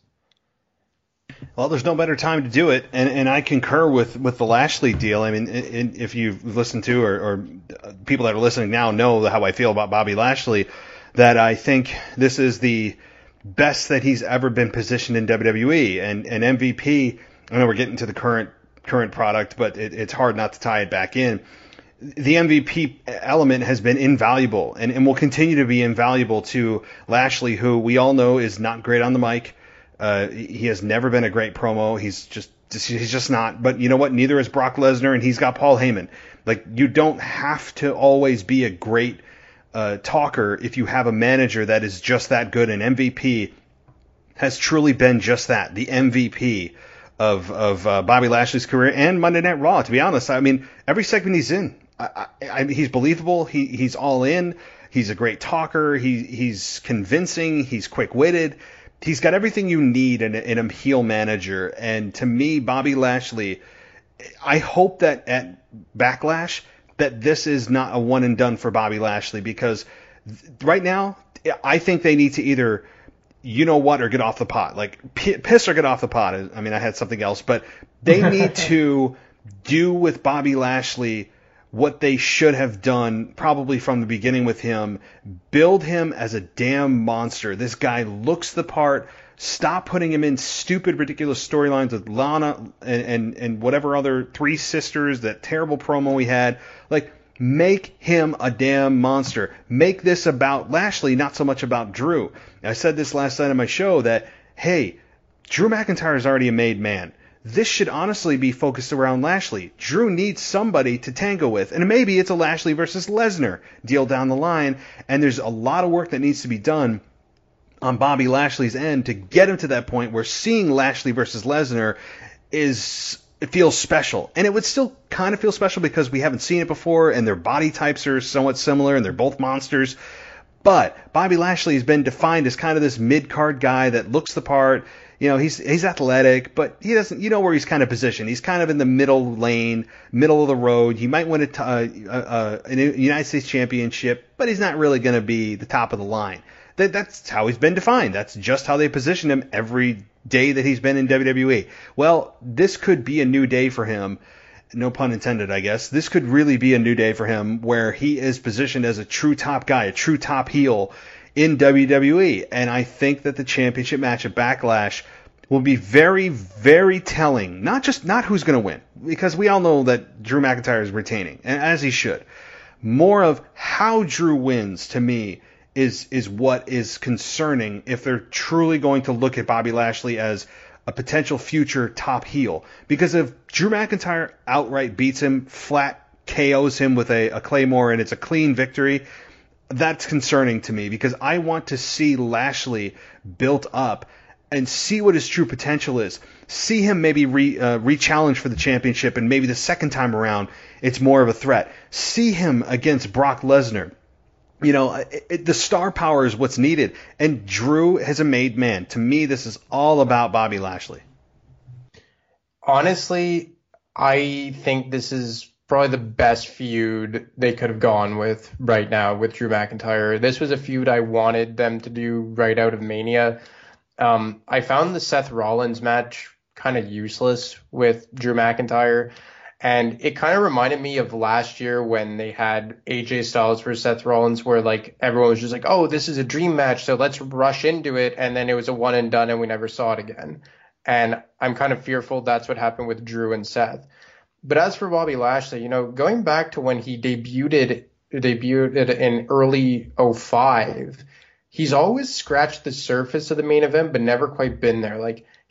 Well, there's no better time to do it, and, and I concur with, with the Lashley deal. I mean, in, in, if you've listened to or, or people that are listening now know how I feel about Bobby Lashley, that I think this is the best that he's ever been positioned in W W E. And, and M V P, I know we're getting to the current current product, but it, it's hard not to tie it back in. The M V P element has been invaluable and, and will continue to be invaluable to Lashley, who we all know is not great on the mic. Uh, he has never been a great promo. He's just he's just not. But you know what? Neither is Brock Lesnar, and he's got Paul Heyman. Like, you don't have to always be a great uh, talker if you have a manager that is just that good. And M V P has truly been just that, the M V P of of uh, Bobby Lashley's career and Monday Night Raw. To be honest, I mean, every segment he's in, I, I, I, he's believable. He he's all in. He's a great talker. He he's convincing. He's quick witted. He's got everything you need in a, in a heel manager. And to me, Bobby Lashley, I hope that at Backlash that this is not a one and done for Bobby Lashley, because right now I think they need to either, you know what, or get off the pot. Like, piss or get off the pot. I mean, I had something else, but they need to do with Bobby Lashley what they should have done probably from the beginning with him. Build him as a damn monster. This guy looks the part. Stop putting him in stupid, ridiculous storylines with Lana and, and, and whatever other Three Sisters, that terrible promo we had. Like, make him a damn monster. Make this about Lashley, not so much about Drew. I said this last night on my show that, hey, Drew McIntyre is already a made man. This should honestly be focused around Lashley. Drew needs somebody to tango with, and maybe it's a Lashley versus Lesnar deal down the line, and there's a lot of work that needs to be done on Bobby Lashley's end to get him to that point where seeing Lashley versus Lesnar is, it feels special. And it would still kind of feel special because we haven't seen it before, and their body types are somewhat similar, and they're both monsters. But Bobby Lashley has been defined as kind of this mid-card guy that looks the part. You know, he's he's athletic, but he doesn't. You know where he's kind of positioned. He's kind of in the middle lane, middle of the road. He might win a, uh, uh, a United States Championship, but he's not really going to be the top of the line. That that's how he's been defined. That's just how they position him every day that he's been in W W E. Well, this could be a new day for him. No pun intended, I guess. This could really be a new day for him where he is positioned as a true top guy, a true top heel in W W E. And I think that the championship match at Backlash will be very, very telling. Not just not who's going to win, because we all know that Drew McIntyre is retaining, and as he should. More of how Drew wins, to me, is is what is concerning if they're truly going to look at Bobby Lashley as a potential future top heel. Because if Drew McIntyre outright beats him, flat K Os him with a, a Claymore, and it's a clean victory, that's concerning to me, because I want to see Lashley built up and see what his true potential is. See him maybe re, uh, re-challenge for the championship, and maybe the second time around it's more of a threat. See him against Brock Lesnar. You know, it, it, the star power is what's needed. And Drew is a made man. To me, this is all about Bobby Lashley. Honestly, I think this is probably the best feud they could have gone with right now with Drew McIntyre. This was a feud I wanted them to do right out of Mania. Um, I found the Seth Rollins match kind of useless with Drew McIntyre. And it kind of reminded me of last year when they had A J Styles versus Seth Rollins, where like everyone was just like, oh, this is a dream match, so let's rush into it. And then it was a one and done and we never saw it again. And I'm kind of fearful that's what happened with Drew and Seth. But as for Bobby Lashley, you know, going back to when he debuted, debuted in early oh five, he's always scratched the surface of the main event, but never quite been there. Like,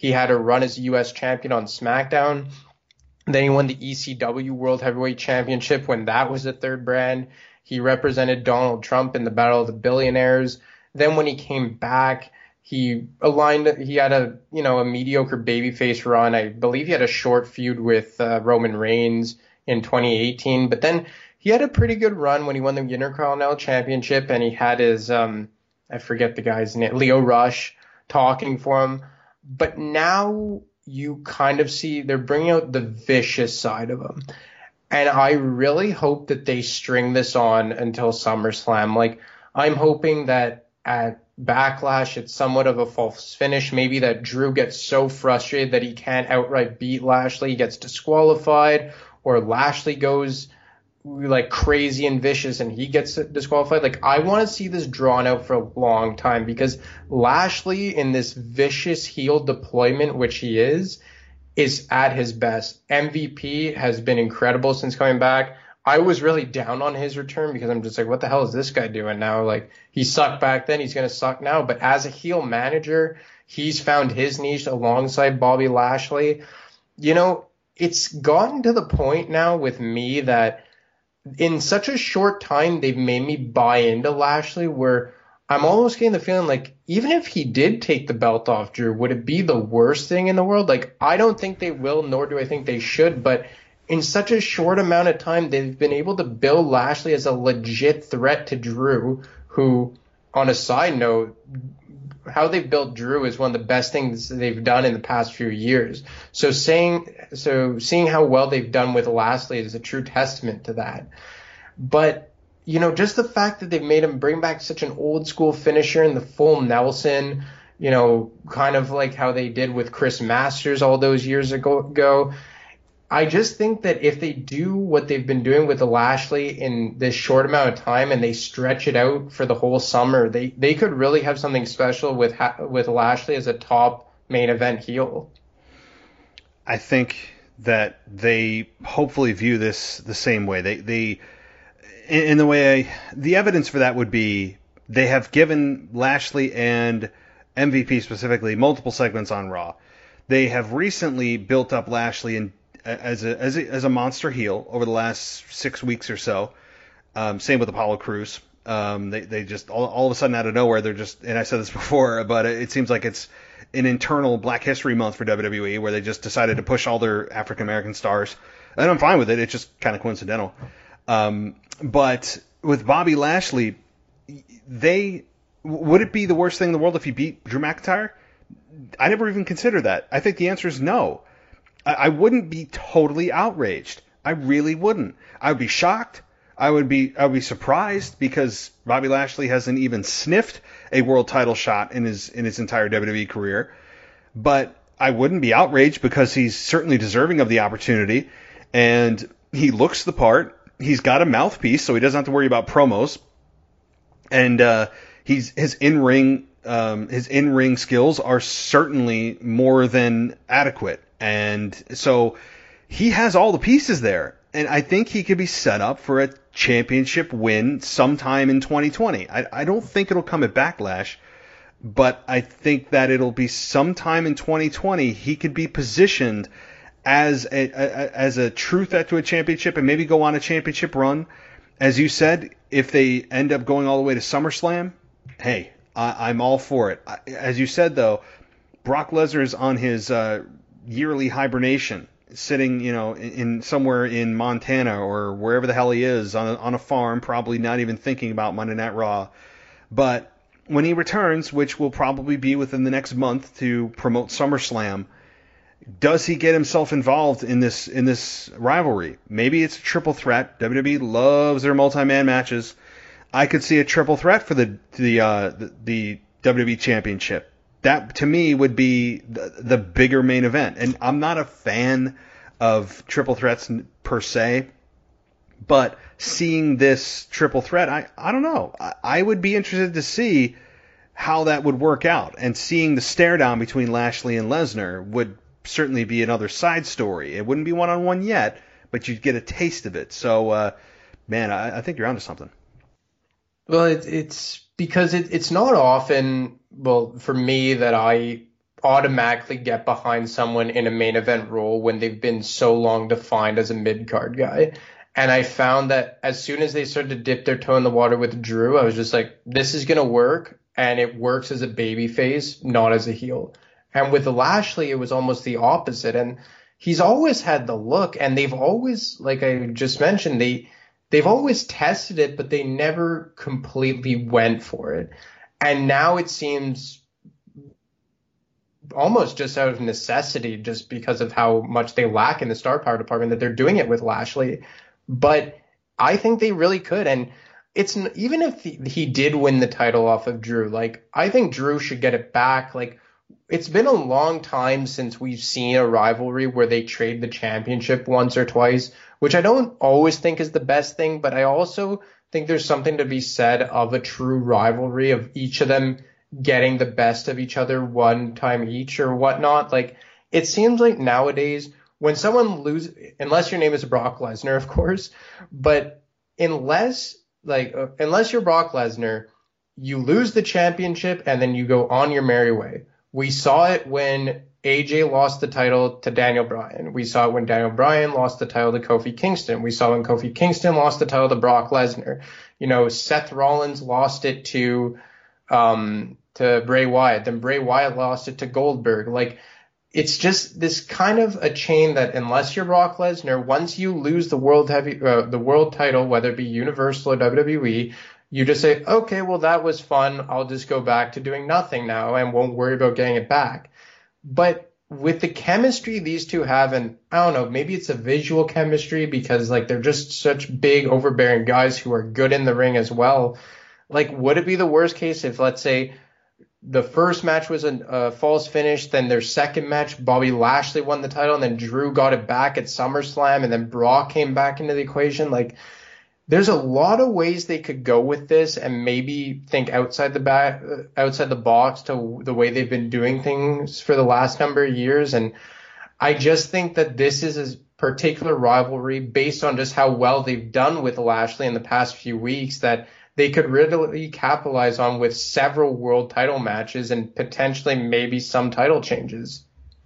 He had a run as U S champion on SmackDown. Then he won the E C W World Heavyweight Championship when that was the third brand. He represented Donald Trump in the Battle of the Billionaires. Then when he came back, he aligned, he had a, you know, a mediocre babyface run. I believe he had a short feud with uh, Roman Reigns in twenty eighteen. But then he had a pretty good run when he won the Intercontinental Championship, and he had his, um, I forget the guy's name, Leo Rush talking for him. But now you kind of see they're bringing out the vicious side of him. And I really hope that they string this on until SummerSlam. Like, I'm hoping that at Backlash, it's somewhat of a false finish. Maybe that Drew gets so frustrated that he can't outright beat Lashley, he gets disqualified, or Lashley goes like crazy and vicious and he gets disqualified. Like, I want to see this drawn out for a long time, because Lashley in this vicious heel deployment, which he is, is at his best. M V P has been incredible since coming back. I was really down on his return because I'm just like, what the hell is this guy doing now? Like, he sucked back then, he's going to suck now. But as a heel manager, he's found his niche alongside Bobby Lashley. You know, it's gotten to the point now with me that in such a short time, they've made me buy into Lashley, where I'm almost getting the feeling like, even if he did take the belt off Drew, would it be the worst thing in the world? Like, I don't think they will, nor do I think they should, but in such a short amount of time, they've been able to build Lashley as a legit threat to Drew, who, on a side note, how they've built Drew is one of the best things they've done in the past few years. So saying, so seeing how well they've done with Lashley is a true testament to that. But, you know, just the fact that they've made him bring back such an old school finisher in the full Nelson, you know, kind of like how they did with Chris Masters all those years ago. I just think that if they do what they've been doing with the Lashley in this short amount of time and they stretch it out for the whole summer, they, they could really have something special with with Lashley as a top main event heel. I think that they hopefully view this the same way. They they in, in the way I, the evidence for that would be they have given Lashley and M V P specifically multiple segments on Raw. They have recently built up Lashley and As a, as a as a monster heel over the last six weeks or so. Um, same with Apollo Crews. Um, they they just all, all of a sudden out of nowhere they're just, and I said this before, but it seems like it's an internal Black History Month for W W E where they just decided to push all their African American stars, and I'm fine with it. It's just kind of coincidental. Um, but with Bobby Lashley, they would it be the worst thing in the world if he beat Drew McIntyre? I never even considered that. I think the answer is no. I wouldn't be totally outraged. I really wouldn't. I would be shocked. I would be I would be surprised because Bobby Lashley hasn't even sniffed a world title shot in his in his entire W W E career. But I wouldn't be outraged because he's certainly deserving of the opportunity, and he looks the part. He's got a mouthpiece, so he doesn't have to worry about promos. And uh, he's his in-ring um, his in-ring skills are certainly more than adequate. And so he has all the pieces there. And I think he could be set up for a championship win sometime in twenty twenty. I, I don't think it'll come at Backlash, but I think that it'll be sometime in twenty twenty. He could be positioned as a, a as a true threat to a championship and maybe go on a championship run. As you said, if they end up going all the way to SummerSlam, hey, I, I'm all for it. As you said, though, Brock Lesnar's on his uh, yearly hibernation, sitting, you know, in, in somewhere in Montana or wherever the hell he is on a, on a farm, probably not even thinking about Monday Night Raw. But when he returns, which will probably be within the next month to promote SummerSlam, does he get himself involved in this in this rivalry? Maybe it's a triple threat. W W E loves their multi-man matches. I could see a triple threat for the the uh, the, the W W E Championship. That, to me, would be the, the bigger main event. And I'm not a fan of triple threats per se, but seeing this triple threat, I, I don't know. I, I would be interested to see how that would work out. And seeing the stare down between Lashley and Lesnar would certainly be another side story. It wouldn't be one-on-one yet, but you'd get a taste of it. So, uh, man, I, I think you're onto something. Well, it, it's because it, it's not often, well, for me, that I automatically get behind someone in a main event role when they've been so long defined as a mid-card guy. And I found that as soon as they started to dip their toe in the water with Drew, I was just like, this is going to work. And it works as a baby face, not as a heel. And with Lashley, it was almost the opposite. And he's always had the look, and they've always, like I just mentioned, they, they've always tested it, but they never completely went for it. And now it seems almost just out of necessity, just because of how much they lack in the star power department, that they're doing it with Lashley. But I think they really could. And it's even if he, he did win the title off of Drew, like, I think Drew should get it back. Like, it's been a long time since we've seen a rivalry where they trade the championship once or twice, which I don't always think is the best thing, but I also think there's something to be said of a true rivalry, of each of them getting the best of each other one time each or whatnot. Like, it seems like nowadays when someone loses, unless your name is Brock Lesnar, of course, but unless like uh, unless you're Brock Lesnar, you lose the championship and then you go on your merry way. We saw it when A J lost the title to Daniel Bryan. We saw it when Daniel Bryan lost the title to Kofi Kingston. We saw when Kofi Kingston lost the title to Brock Lesnar. You know, Seth Rollins lost it to um, to Bray Wyatt. Then Bray Wyatt lost it to Goldberg. Like, it's just this kind of a chain that unless you're Brock Lesnar, once you lose the world heavy uh, the world title, whether it be Universal or W W E, you just say, okay, well, that was fun. I'll just go back to doing nothing now and won't worry about getting it back. But with the chemistry these two have, and I don't know, maybe it's a visual chemistry because, like, they're just such big, overbearing guys who are good in the ring as well. Like, would it be the worst case if, let's say, the first match was a uh, false finish, then their second match, Bobby Lashley won the title, and then Drew got it back at SummerSlam, and then Brock came back into the equation? Like, there's a lot of ways they could go with this and maybe think outside the back, outside the box to the way they've been doing things for the last number of years. And I just think that this is a particular rivalry based on just how well they've done with Lashley in the past few weeks that they could really capitalize on with several world title matches and potentially maybe some title changes.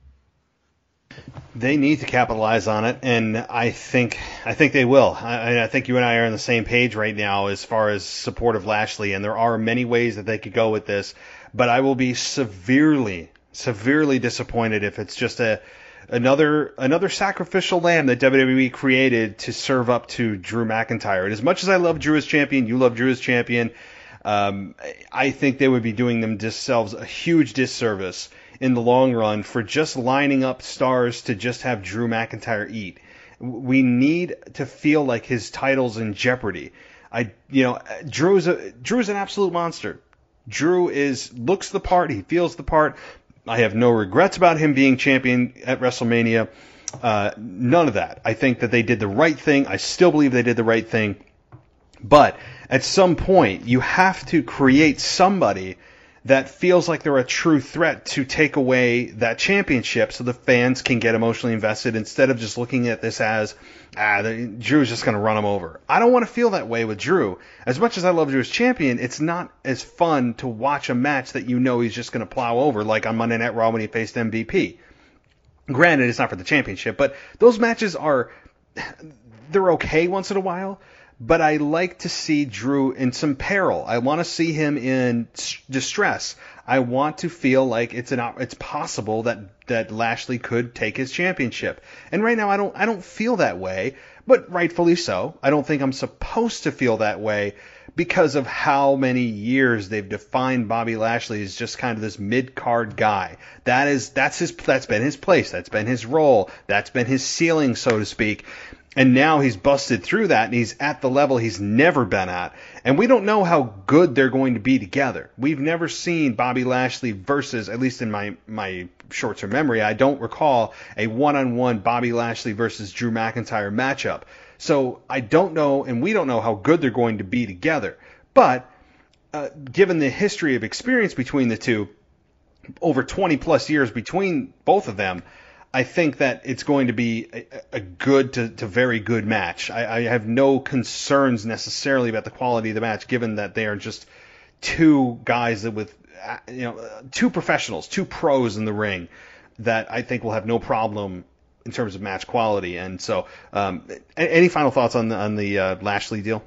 They need to capitalize on it, and I think I think they will. I, I think you and I are on the same page right now as far as support of Lashley, and there are many ways that they could go with this, but I will be severely, severely disappointed if it's just a another another sacrificial lamb that W W E created to serve up to Drew McIntyre. And as much as I love Drew as champion, you love Drew as champion, um, I think they would be doing themselves a huge disservice in the long run for just lining up stars to just have Drew McIntyre eat. We need to feel like his title's in jeopardy. I, you know, Drew's a Drew's an absolute monster. Drew is looks the part, he feels the part. I have no regrets about him being champion at WrestleMania. Uh, none of that. I think that they did the right thing. I still believe they did the right thing. But at some point, you have to create somebody that feels like they're a true threat to take away that championship so the fans can get emotionally invested instead of just looking at this as, ah, the, Drew's just going to run him over. I don't want to feel that way with Drew. As much as I love Drew as champion, it's not as fun to watch a match that you know he's just going to plow over, like on Monday Night Raw when he faced M V P. Granted, it's not for the championship, but those matches are, they're okay once in a while. But I like to see Drew in some peril. I want to see him in distress. I want to feel like it's an it's possible that, that Lashley could take his championship. And right now I don't I don't feel that way, but rightfully so. I don't think I'm supposed to feel that way because of how many years they've defined Bobby Lashley as just kind of this mid-card guy. That is that's his that's been his place. That's been his role. That's been his ceiling, so to speak. And now he's busted through that, and he's at the level he's never been at. And we don't know how good they're going to be together. We've never seen Bobby Lashley versus, at least in my, my short-term memory, I don't recall a one-on-one Bobby Lashley versus Drew McIntyre matchup. So I don't know, and we don't know how good they're going to be together. But uh, given the history of experience between the two, over twenty plus years between both of them, I think that it's going to be a, a good to, to very good match. I, I have no concerns necessarily about the quality of the match, given that they are just two guys that with you know, two professionals, two pros in the ring that I think will have no problem in terms of match quality. And so, um, any final thoughts on the on the uh, Lashley deal?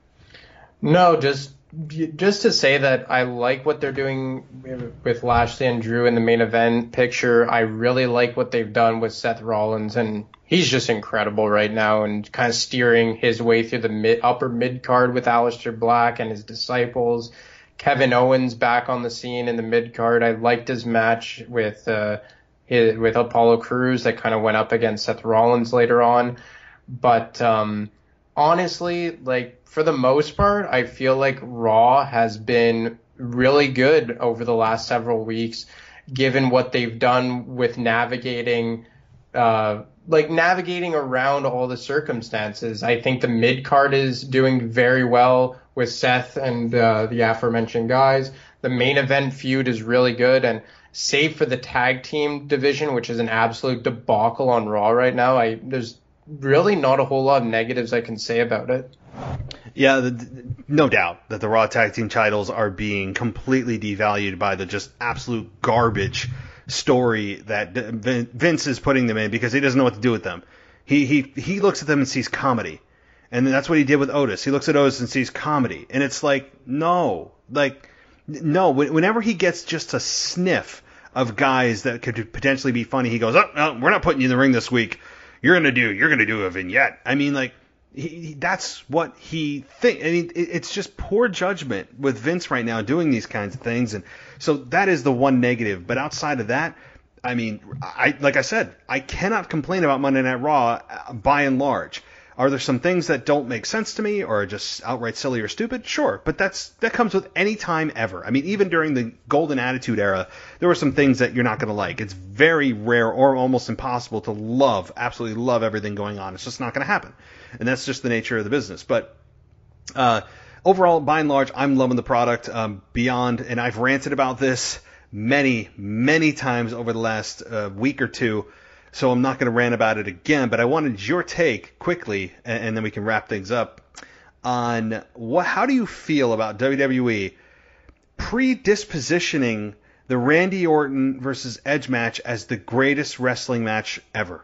No, just just to say that I like what they're doing with Lashley and Drew in the main event picture. I really like what they've done with Seth Rollins, and he's just incredible right now and kind of steering his way through the mid, upper mid card with Aleister Black and his disciples. Kevin Owens back on the scene in the mid card. I liked his match with uh, his, with Apollo Crews that kind of went up against Seth Rollins later on. But um, honestly, like, for the most part, I feel like Raw has been really good over the last several weeks, given what they've done with navigating, uh, like navigating around all the circumstances. I think the mid card is doing very well with Seth and uh, the aforementioned guys. The main event feud is really good, and save for the tag team division, which is an absolute debacle on Raw right now, I there's really not a whole lot of negatives I can say about it. Yeah, the, no doubt that the Raw Tag Team titles are being completely devalued by the just absolute garbage story that Vince is putting them in because he doesn't know what to do with them. He he he looks at them and sees comedy. And that's what he did with Otis. He looks at Otis and sees comedy. And it's like, no. Like, no. Whenever he gets just a sniff of guys that could potentially be funny, he goes, oh, no, we're not putting you in the ring this week. You're going to do, you're going to do a vignette. I mean, like, He, that's what he thinks. I mean, it's just poor judgment with Vince right now doing these kinds of things, and so that is the one negative. But outside of that, I mean, I like I said, I cannot complain about Monday Night Raw by and large. Are there some things that don't make sense to me or are just outright silly or stupid? Sure, but that's that comes with any time ever. I mean, even during the Golden Attitude Era, there were some things that you're not going to like. It's very rare or almost impossible to love, absolutely love everything going on. It's just not going to happen. And that's just the nature of the business. But uh, overall, by and large, I'm loving the product um, beyond, and I've ranted about this many, many times over the last uh, week or two, so I'm not going to rant about it again. But I wanted your take quickly, and, and then we can wrap things up, on what. How do you feel about W W E predispositioning the Randy Orton versus Edge match as the greatest wrestling match ever?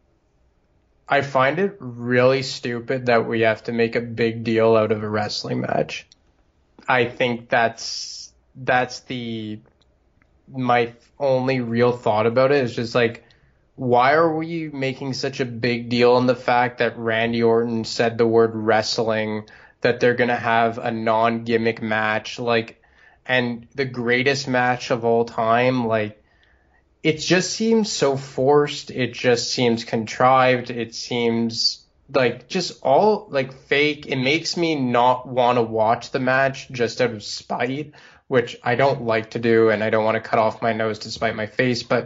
I find it really stupid that we have to make a big deal out of a wrestling match. I think that's that's the my only real thought about it is just like, why are we making such a big deal on the fact that Randy Orton said the word wrestling, that they're going to have a non-gimmick match, like, and the greatest match of all time, like, it just seems so forced. It just seems contrived. It seems like just all like fake. It makes me not want to watch the match just out of spite, which I don't like to do, and I don't want to cut off my nose to spite my face, but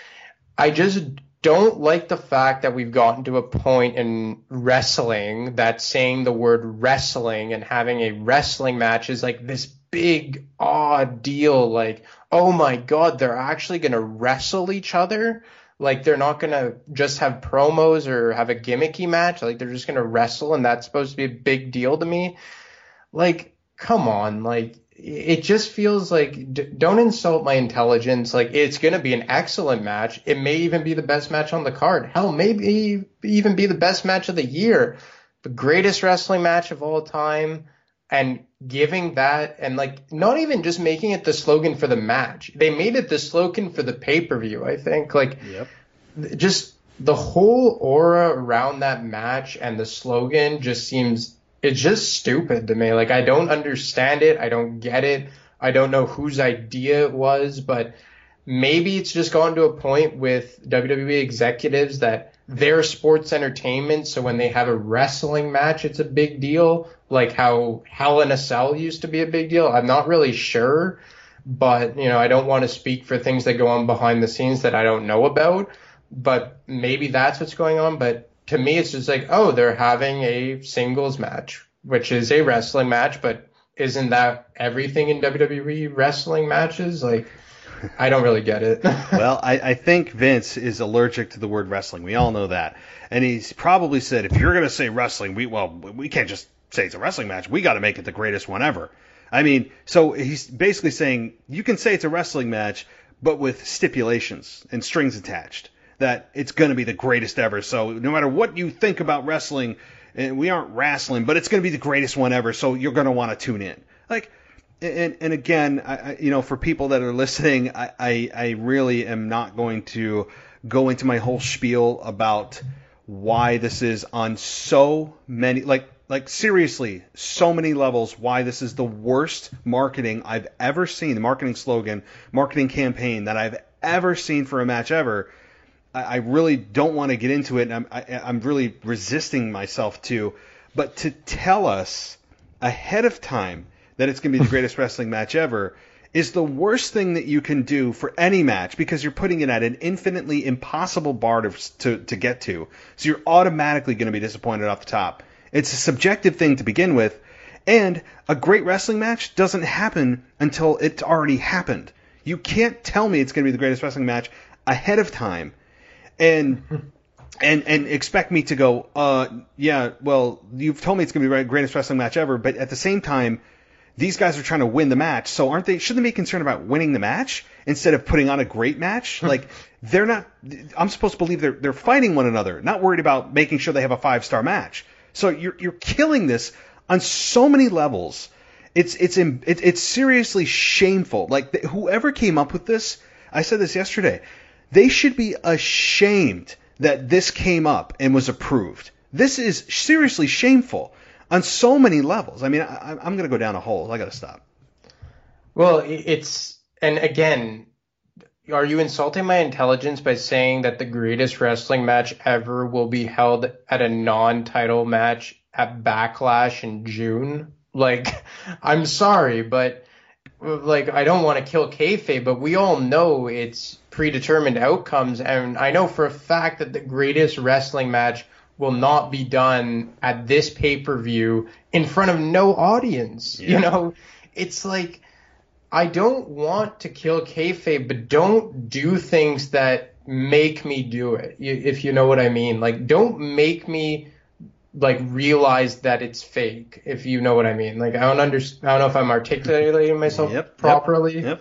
I just don't like the fact that we've gotten to a point in wrestling that saying the word wrestling and having a wrestling match is like this big, odd deal. Like, oh my God, they're actually going to wrestle each other? Like, they're not going to just have promos or have a gimmicky match. Like, they're just going to wrestle, and that's supposed to be a big deal to me. Like, come on. Like, it just feels like, d- don't insult my intelligence. Like, it's going to be an excellent match. It may even be the best match on the card. Hell, maybe even be the best match of the year. The greatest wrestling match of all time. And giving that, and like, not even just making it the slogan for the match. They made it the slogan for the pay-per-view, I think. Like, yep. Just the whole aura around that match and the slogan just seems, it's just stupid to me. Like, I don't understand it. I don't get it. I don't know whose idea it was, but maybe it's just gone to a point with W W E executives that they're sports entertainment, so when they have a wrestling match, it's a big deal, like how Hell in a Cell used to be a big deal. I'm not really sure, but, you know, I don't want to speak for things that go on behind the scenes that I don't know about, but maybe that's what's going on. But to me, it's just like, oh, they're having a singles match, which is a wrestling match, but isn't that everything in W W E wrestling matches? Like, I don't really get it. Well, I, I think Vince is allergic to the word wrestling. We all know that. And he's probably said, if you're going to say wrestling, we well, we can't just say it's a wrestling match. We got to make it the greatest one ever. I mean, so he's basically saying you can say it's a wrestling match, but with stipulations and strings attached, that it's going to be the greatest ever. So no matter what you think about wrestling, and we aren't wrestling, but it's going to be the greatest one ever, so you're going to want to tune in. Like, and and again, I, I, you know, for people that are listening, I, I, I really am not going to go into my whole spiel about why this is on so many, like, like seriously, so many levels, why this is the worst marketing I've ever seen, the marketing slogan, marketing campaign that I've ever seen for a match ever. I, I really don't want to get into it, and I'm, I, I'm really resisting myself to, but to tell us ahead of time that it's going to be the greatest wrestling match ever is the worst thing that you can do for any match, because you're putting it at an infinitely impossible bar to, to, to get to. So you're automatically going to be disappointed off the top. It's a subjective thing to begin with, and a great wrestling match doesn't happen until it's already happened. You can't tell me it's going to be the greatest wrestling match ahead of time and and and expect me to go, uh, yeah, well, you've told me it's going to be the greatest wrestling match ever, but at the same time, these guys are trying to win the match, so aren't they? Shouldn't they be concerned about winning the match instead of putting on a great match? Like, they're not. I'm supposed to believe they're they're fighting one another, not worried about making sure they have a five star match. So you're you're killing this on so many levels. It's it's it's, it's seriously shameful. Like, whoever came up with this, I said this yesterday, they should be ashamed that this came up and was approved. This is seriously shameful on so many levels. I mean, I, I'm going to go down a hole. I got to stop. Well, it's, and again, are you insulting my intelligence by saying that the greatest wrestling match ever will be held at a non-title match at Backlash in June? Like, I'm sorry, but like, I don't want to kill kayfabe, but we all know it's predetermined outcomes. And I know for a fact that the greatest wrestling match will not be done at this pay-per-view in front of no audience. Yeah. You know, it's like, I don't want to kill kayfabe, but don't do things that make me do it, if you know what I mean. Like, don't make me, like, realize that it's fake, if you know what I mean. Like, I don't understand, I don't know if I'm articulating myself yep, properly. Yep, yep.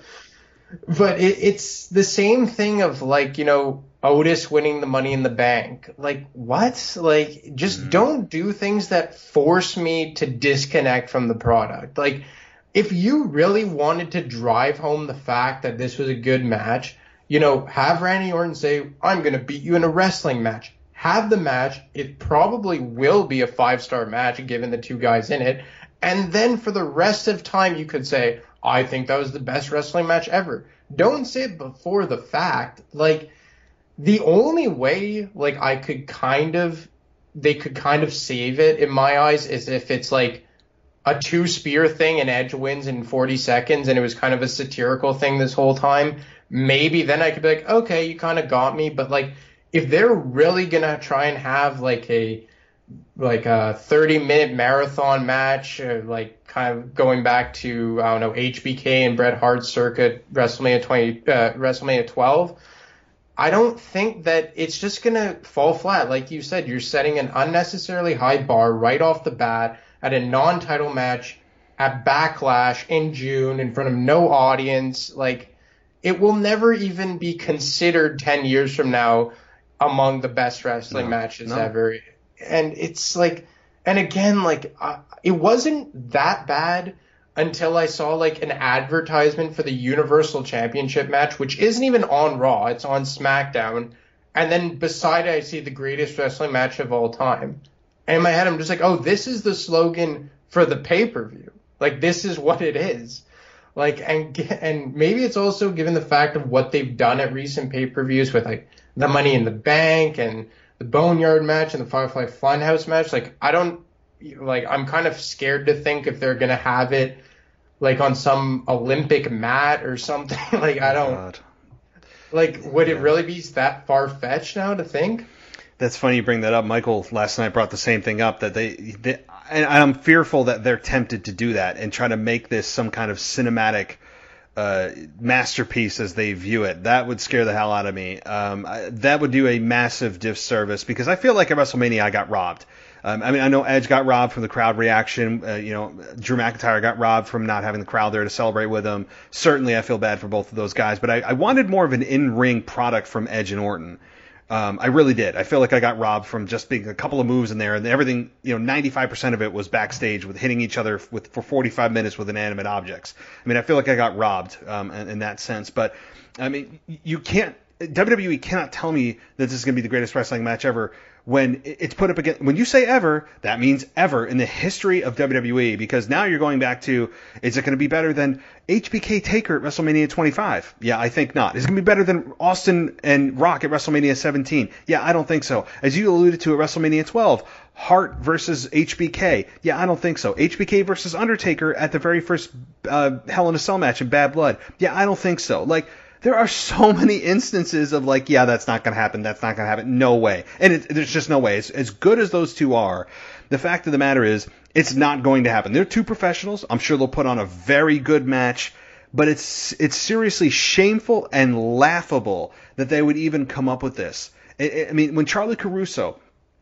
But it, it's the same thing of, like, you know, Otis winning the Money in the Bank. Like, what? Like, just mm. don't do things that force me to disconnect from the product. Like, if you really wanted to drive home the fact that this was a good match, you know, have Randy Orton say, I'm going to beat you in a wrestling match. Have the match. It probably will be a five-star match given the two guys in it. And then for the rest of time, you could say, I think that was the best wrestling match ever. Don't say it before the fact. Like, the only way, like, I could kind of, they could kind of save it in my eyes is if it's like a two spear thing and Edge wins in forty seconds and it was kind of a satirical thing this whole time. Maybe then I could be like, okay, you kind of got me. But like, if they're really going to try and have like a, like a thirty minute marathon match, uh, like kind of going back to, I don't know, H B K and Bret Hart's circuit, WrestleMania twenty, uh, WrestleMania twelve, I don't think that it's just going to fall flat. Like you said, you're setting an unnecessarily high bar right off the bat at a non-title match at Backlash in June in front of no audience. Like, it will never even be considered ten years from now among the best wrestling no, matches no. ever. And it's like, and again, like, uh, it wasn't that bad until I saw like an advertisement for the Universal Championship match, which isn't even on Raw, it's on SmackDown. And then beside it, I see the greatest wrestling match of all time. And in my head, I'm just like, oh, this is the slogan for the pay-per-view. Like, this is what it is. Like, and and maybe it's also given the fact of what they've done at recent pay-per-views with like the Money in the Bank and the Boneyard match and the Firefly Funhouse match. Like, I don't, like, I'm kind of scared to think if they're going to have it like on some Olympic mat or something. Like, I don't, God. like, would yeah. it really be that far-fetched now to think? That's funny you bring that up. Michael last night brought the same thing up, that they, they and I'm fearful that they're tempted to do that and try to make this some kind of cinematic uh, masterpiece as they view it. That would scare the hell out of me. Um, I, that would do a massive disservice, because I feel like at WrestleMania I got robbed. Um, I mean, I know Edge got robbed from the crowd reaction. Uh, you know, Drew McIntyre got robbed from not having the crowd there to celebrate with him. Certainly, I feel bad for both of those guys, but I, I wanted more of an in-ring product from Edge and Orton. Um, I really did. I feel like I got robbed from just being a couple of moves in there, and everything, you know, ninety-five percent of it was backstage with hitting each other with for forty-five minutes with inanimate objects. I mean, I feel like I got robbed um, in, in that sense. But, I mean, you can't, W W E cannot tell me that this is going to be the greatest wrestling match ever when it's put up against, when you say ever, that means ever in the history of W W E, because now you're going back to, is it going to be better than H B K Taker at WrestleMania twenty-five? Yeah, I think not. Is it going to be better than Austin and Rock at WrestleMania seventeen? Yeah, I don't think so. As you alluded to at WrestleMania twelve, Hart versus H B K. Yeah, I don't think so. H B K versus Undertaker at the very first uh, Hell in a Cell match in Bad Blood. Yeah, I don't think so. Like, there are so many instances of like, yeah, that's not going to happen. That's not going to happen. No way. And it, there's just no way. As, as good as those two are, the fact of the matter is it's not going to happen. They're two professionals. I'm sure they'll put on a very good match, but it's it's seriously shameful and laughable that they would even come up with this. I, I mean, when Charlie Caruso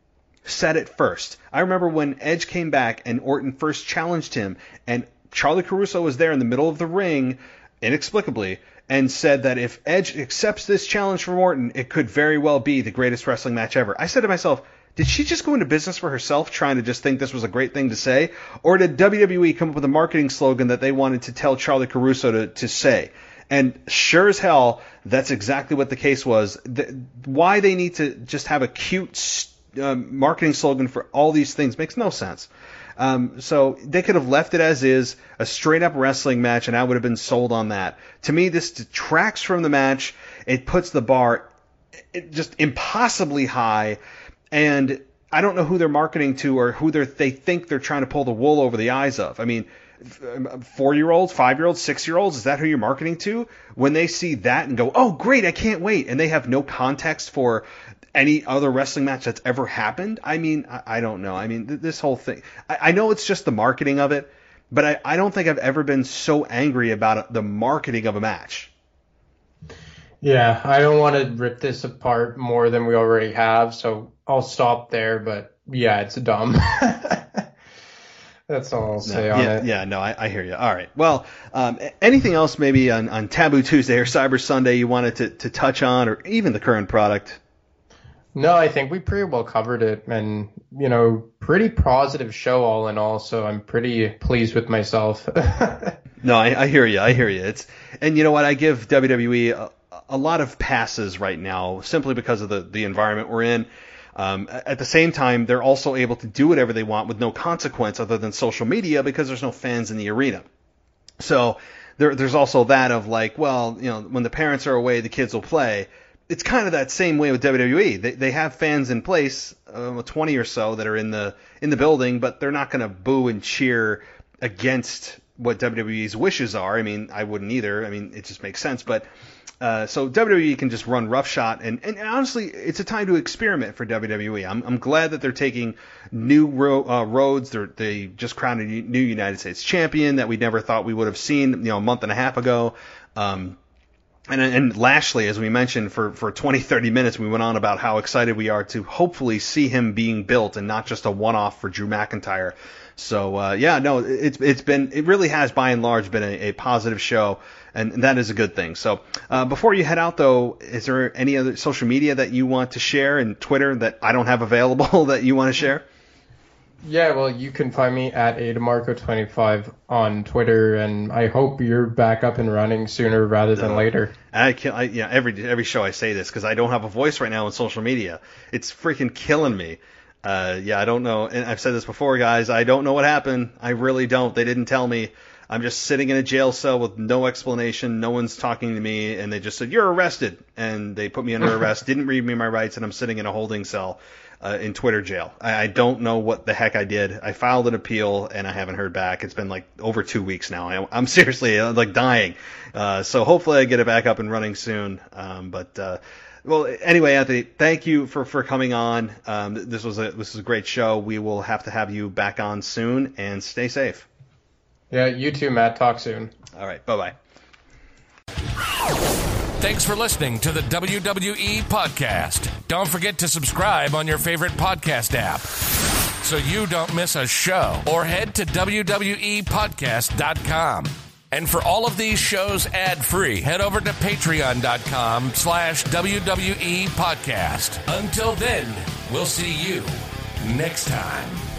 said it first, I remember when Edge came back and Orton first challenged him, and Charlie Caruso was there in the middle of the ring, inexplicably, and said that if Edge accepts this challenge from Orton, it could very well be the greatest wrestling match ever. I said to myself, did she just go into business for herself trying to just think this was a great thing to say? Or did W W E come up with a marketing slogan that they wanted to tell Charlie Caruso to, to say? And sure as hell, that's exactly what the case was. The, why they need to just have a cute uh, marketing slogan for all these things makes no sense. Um, so they could have left it as is, a straight-up wrestling match, and I would have been sold on that. To me, this detracts from the match. It puts the bar just impossibly high, and I don't know who they're marketing to or who they're, they think they're trying to pull the wool over the eyes of. I mean, four-year-olds, five-year-olds, six-year-olds, is that who you're marketing to? When they see that and go, oh, great, I can't wait, and they have no context for any other wrestling match that's ever happened? I mean, I, I don't know. I mean, th- this whole thing, I, I know it's just the marketing of it, but I, I don't think I've ever been so angry about the marketing of a match. Yeah, I don't want to rip this apart more than we already have, so I'll stop there, but yeah, it's dumb. That's all I'll say no, on yeah, it. Yeah, no, I, I hear you. All right. Well, um, anything else maybe on, on Taboo Tuesday or Cyber Sunday you wanted to, to touch on, or even the current product? No, I think we pretty well covered it, and, you know, pretty positive show all in all, so I'm pretty pleased with myself. No, I, I hear you. I hear you. It's, and you know what? I give W W E a, a lot of passes right now simply because of the, the environment we're in. Um, at the same time, they're also able to do whatever they want with no consequence other than social media because there's no fans in the arena. So there, there's also that of like, well, you know, when the parents are away, the kids will play. It's kind of that same way with W W E. They they have fans in place, uh, twenty or so that are in the in the building, but they're not going to boo and cheer against what W W E's wishes are. I mean, I wouldn't either. I mean, it just makes sense. But uh, so W W E can just run roughshod, and, and honestly, it's a time to experiment for W W E. I'm I'm glad that they're taking new ro- uh, roads. They're, they just crowned a new United States champion that we never thought we would have seen, you know, a month and a half ago. Um, And, and Lashley, as we mentioned, for, for twenty, thirty minutes, we went on about how excited we are to hopefully see him being built and not just a one-off for Drew McIntyre. So, uh, yeah, no, it's it's been, it really has by and large been a, a positive show, and that is a good thing. So, uh, before you head out, though, is there any other social media that you want to share, and Twitter that I don't have available that you want to share? Yeah, well, you can find me at A D Marco twenty-five on Twitter, and I hope you're back up and running sooner rather than uh, later. I can, I, yeah, every every show I say this because I don't have a voice right now on social media. It's freaking killing me. Uh, yeah, I don't know, and I've said this before, guys. I don't know what happened. I really don't. They didn't tell me. I'm just sitting in a jail cell with no explanation. No one's talking to me, and they just said, you're arrested. And they put me under arrest, didn't read me my rights, and I'm sitting in a holding cell uh, in Twitter jail. I, I don't know what the heck I did. I filed an appeal, and I haven't heard back. It's been like over two weeks now. I, I'm seriously uh, like dying. Uh, so hopefully I get it back up and running soon. Um, but uh, well, anyway, Anthony, thank you for, for coming on. Um, this was a this was a great show. We will have to have you back on soon, and stay safe. Yeah, you too, Matt. Talk soon. All right. Bye-bye. Thanks for listening to the W W E Podcast. Don't forget to subscribe on your favorite podcast app. so you don't miss a show, or head to W W E podcast dot com. And for all of these shows ad-free, head over to patreon.com slash WWE podcast. Until then, we'll see you next time.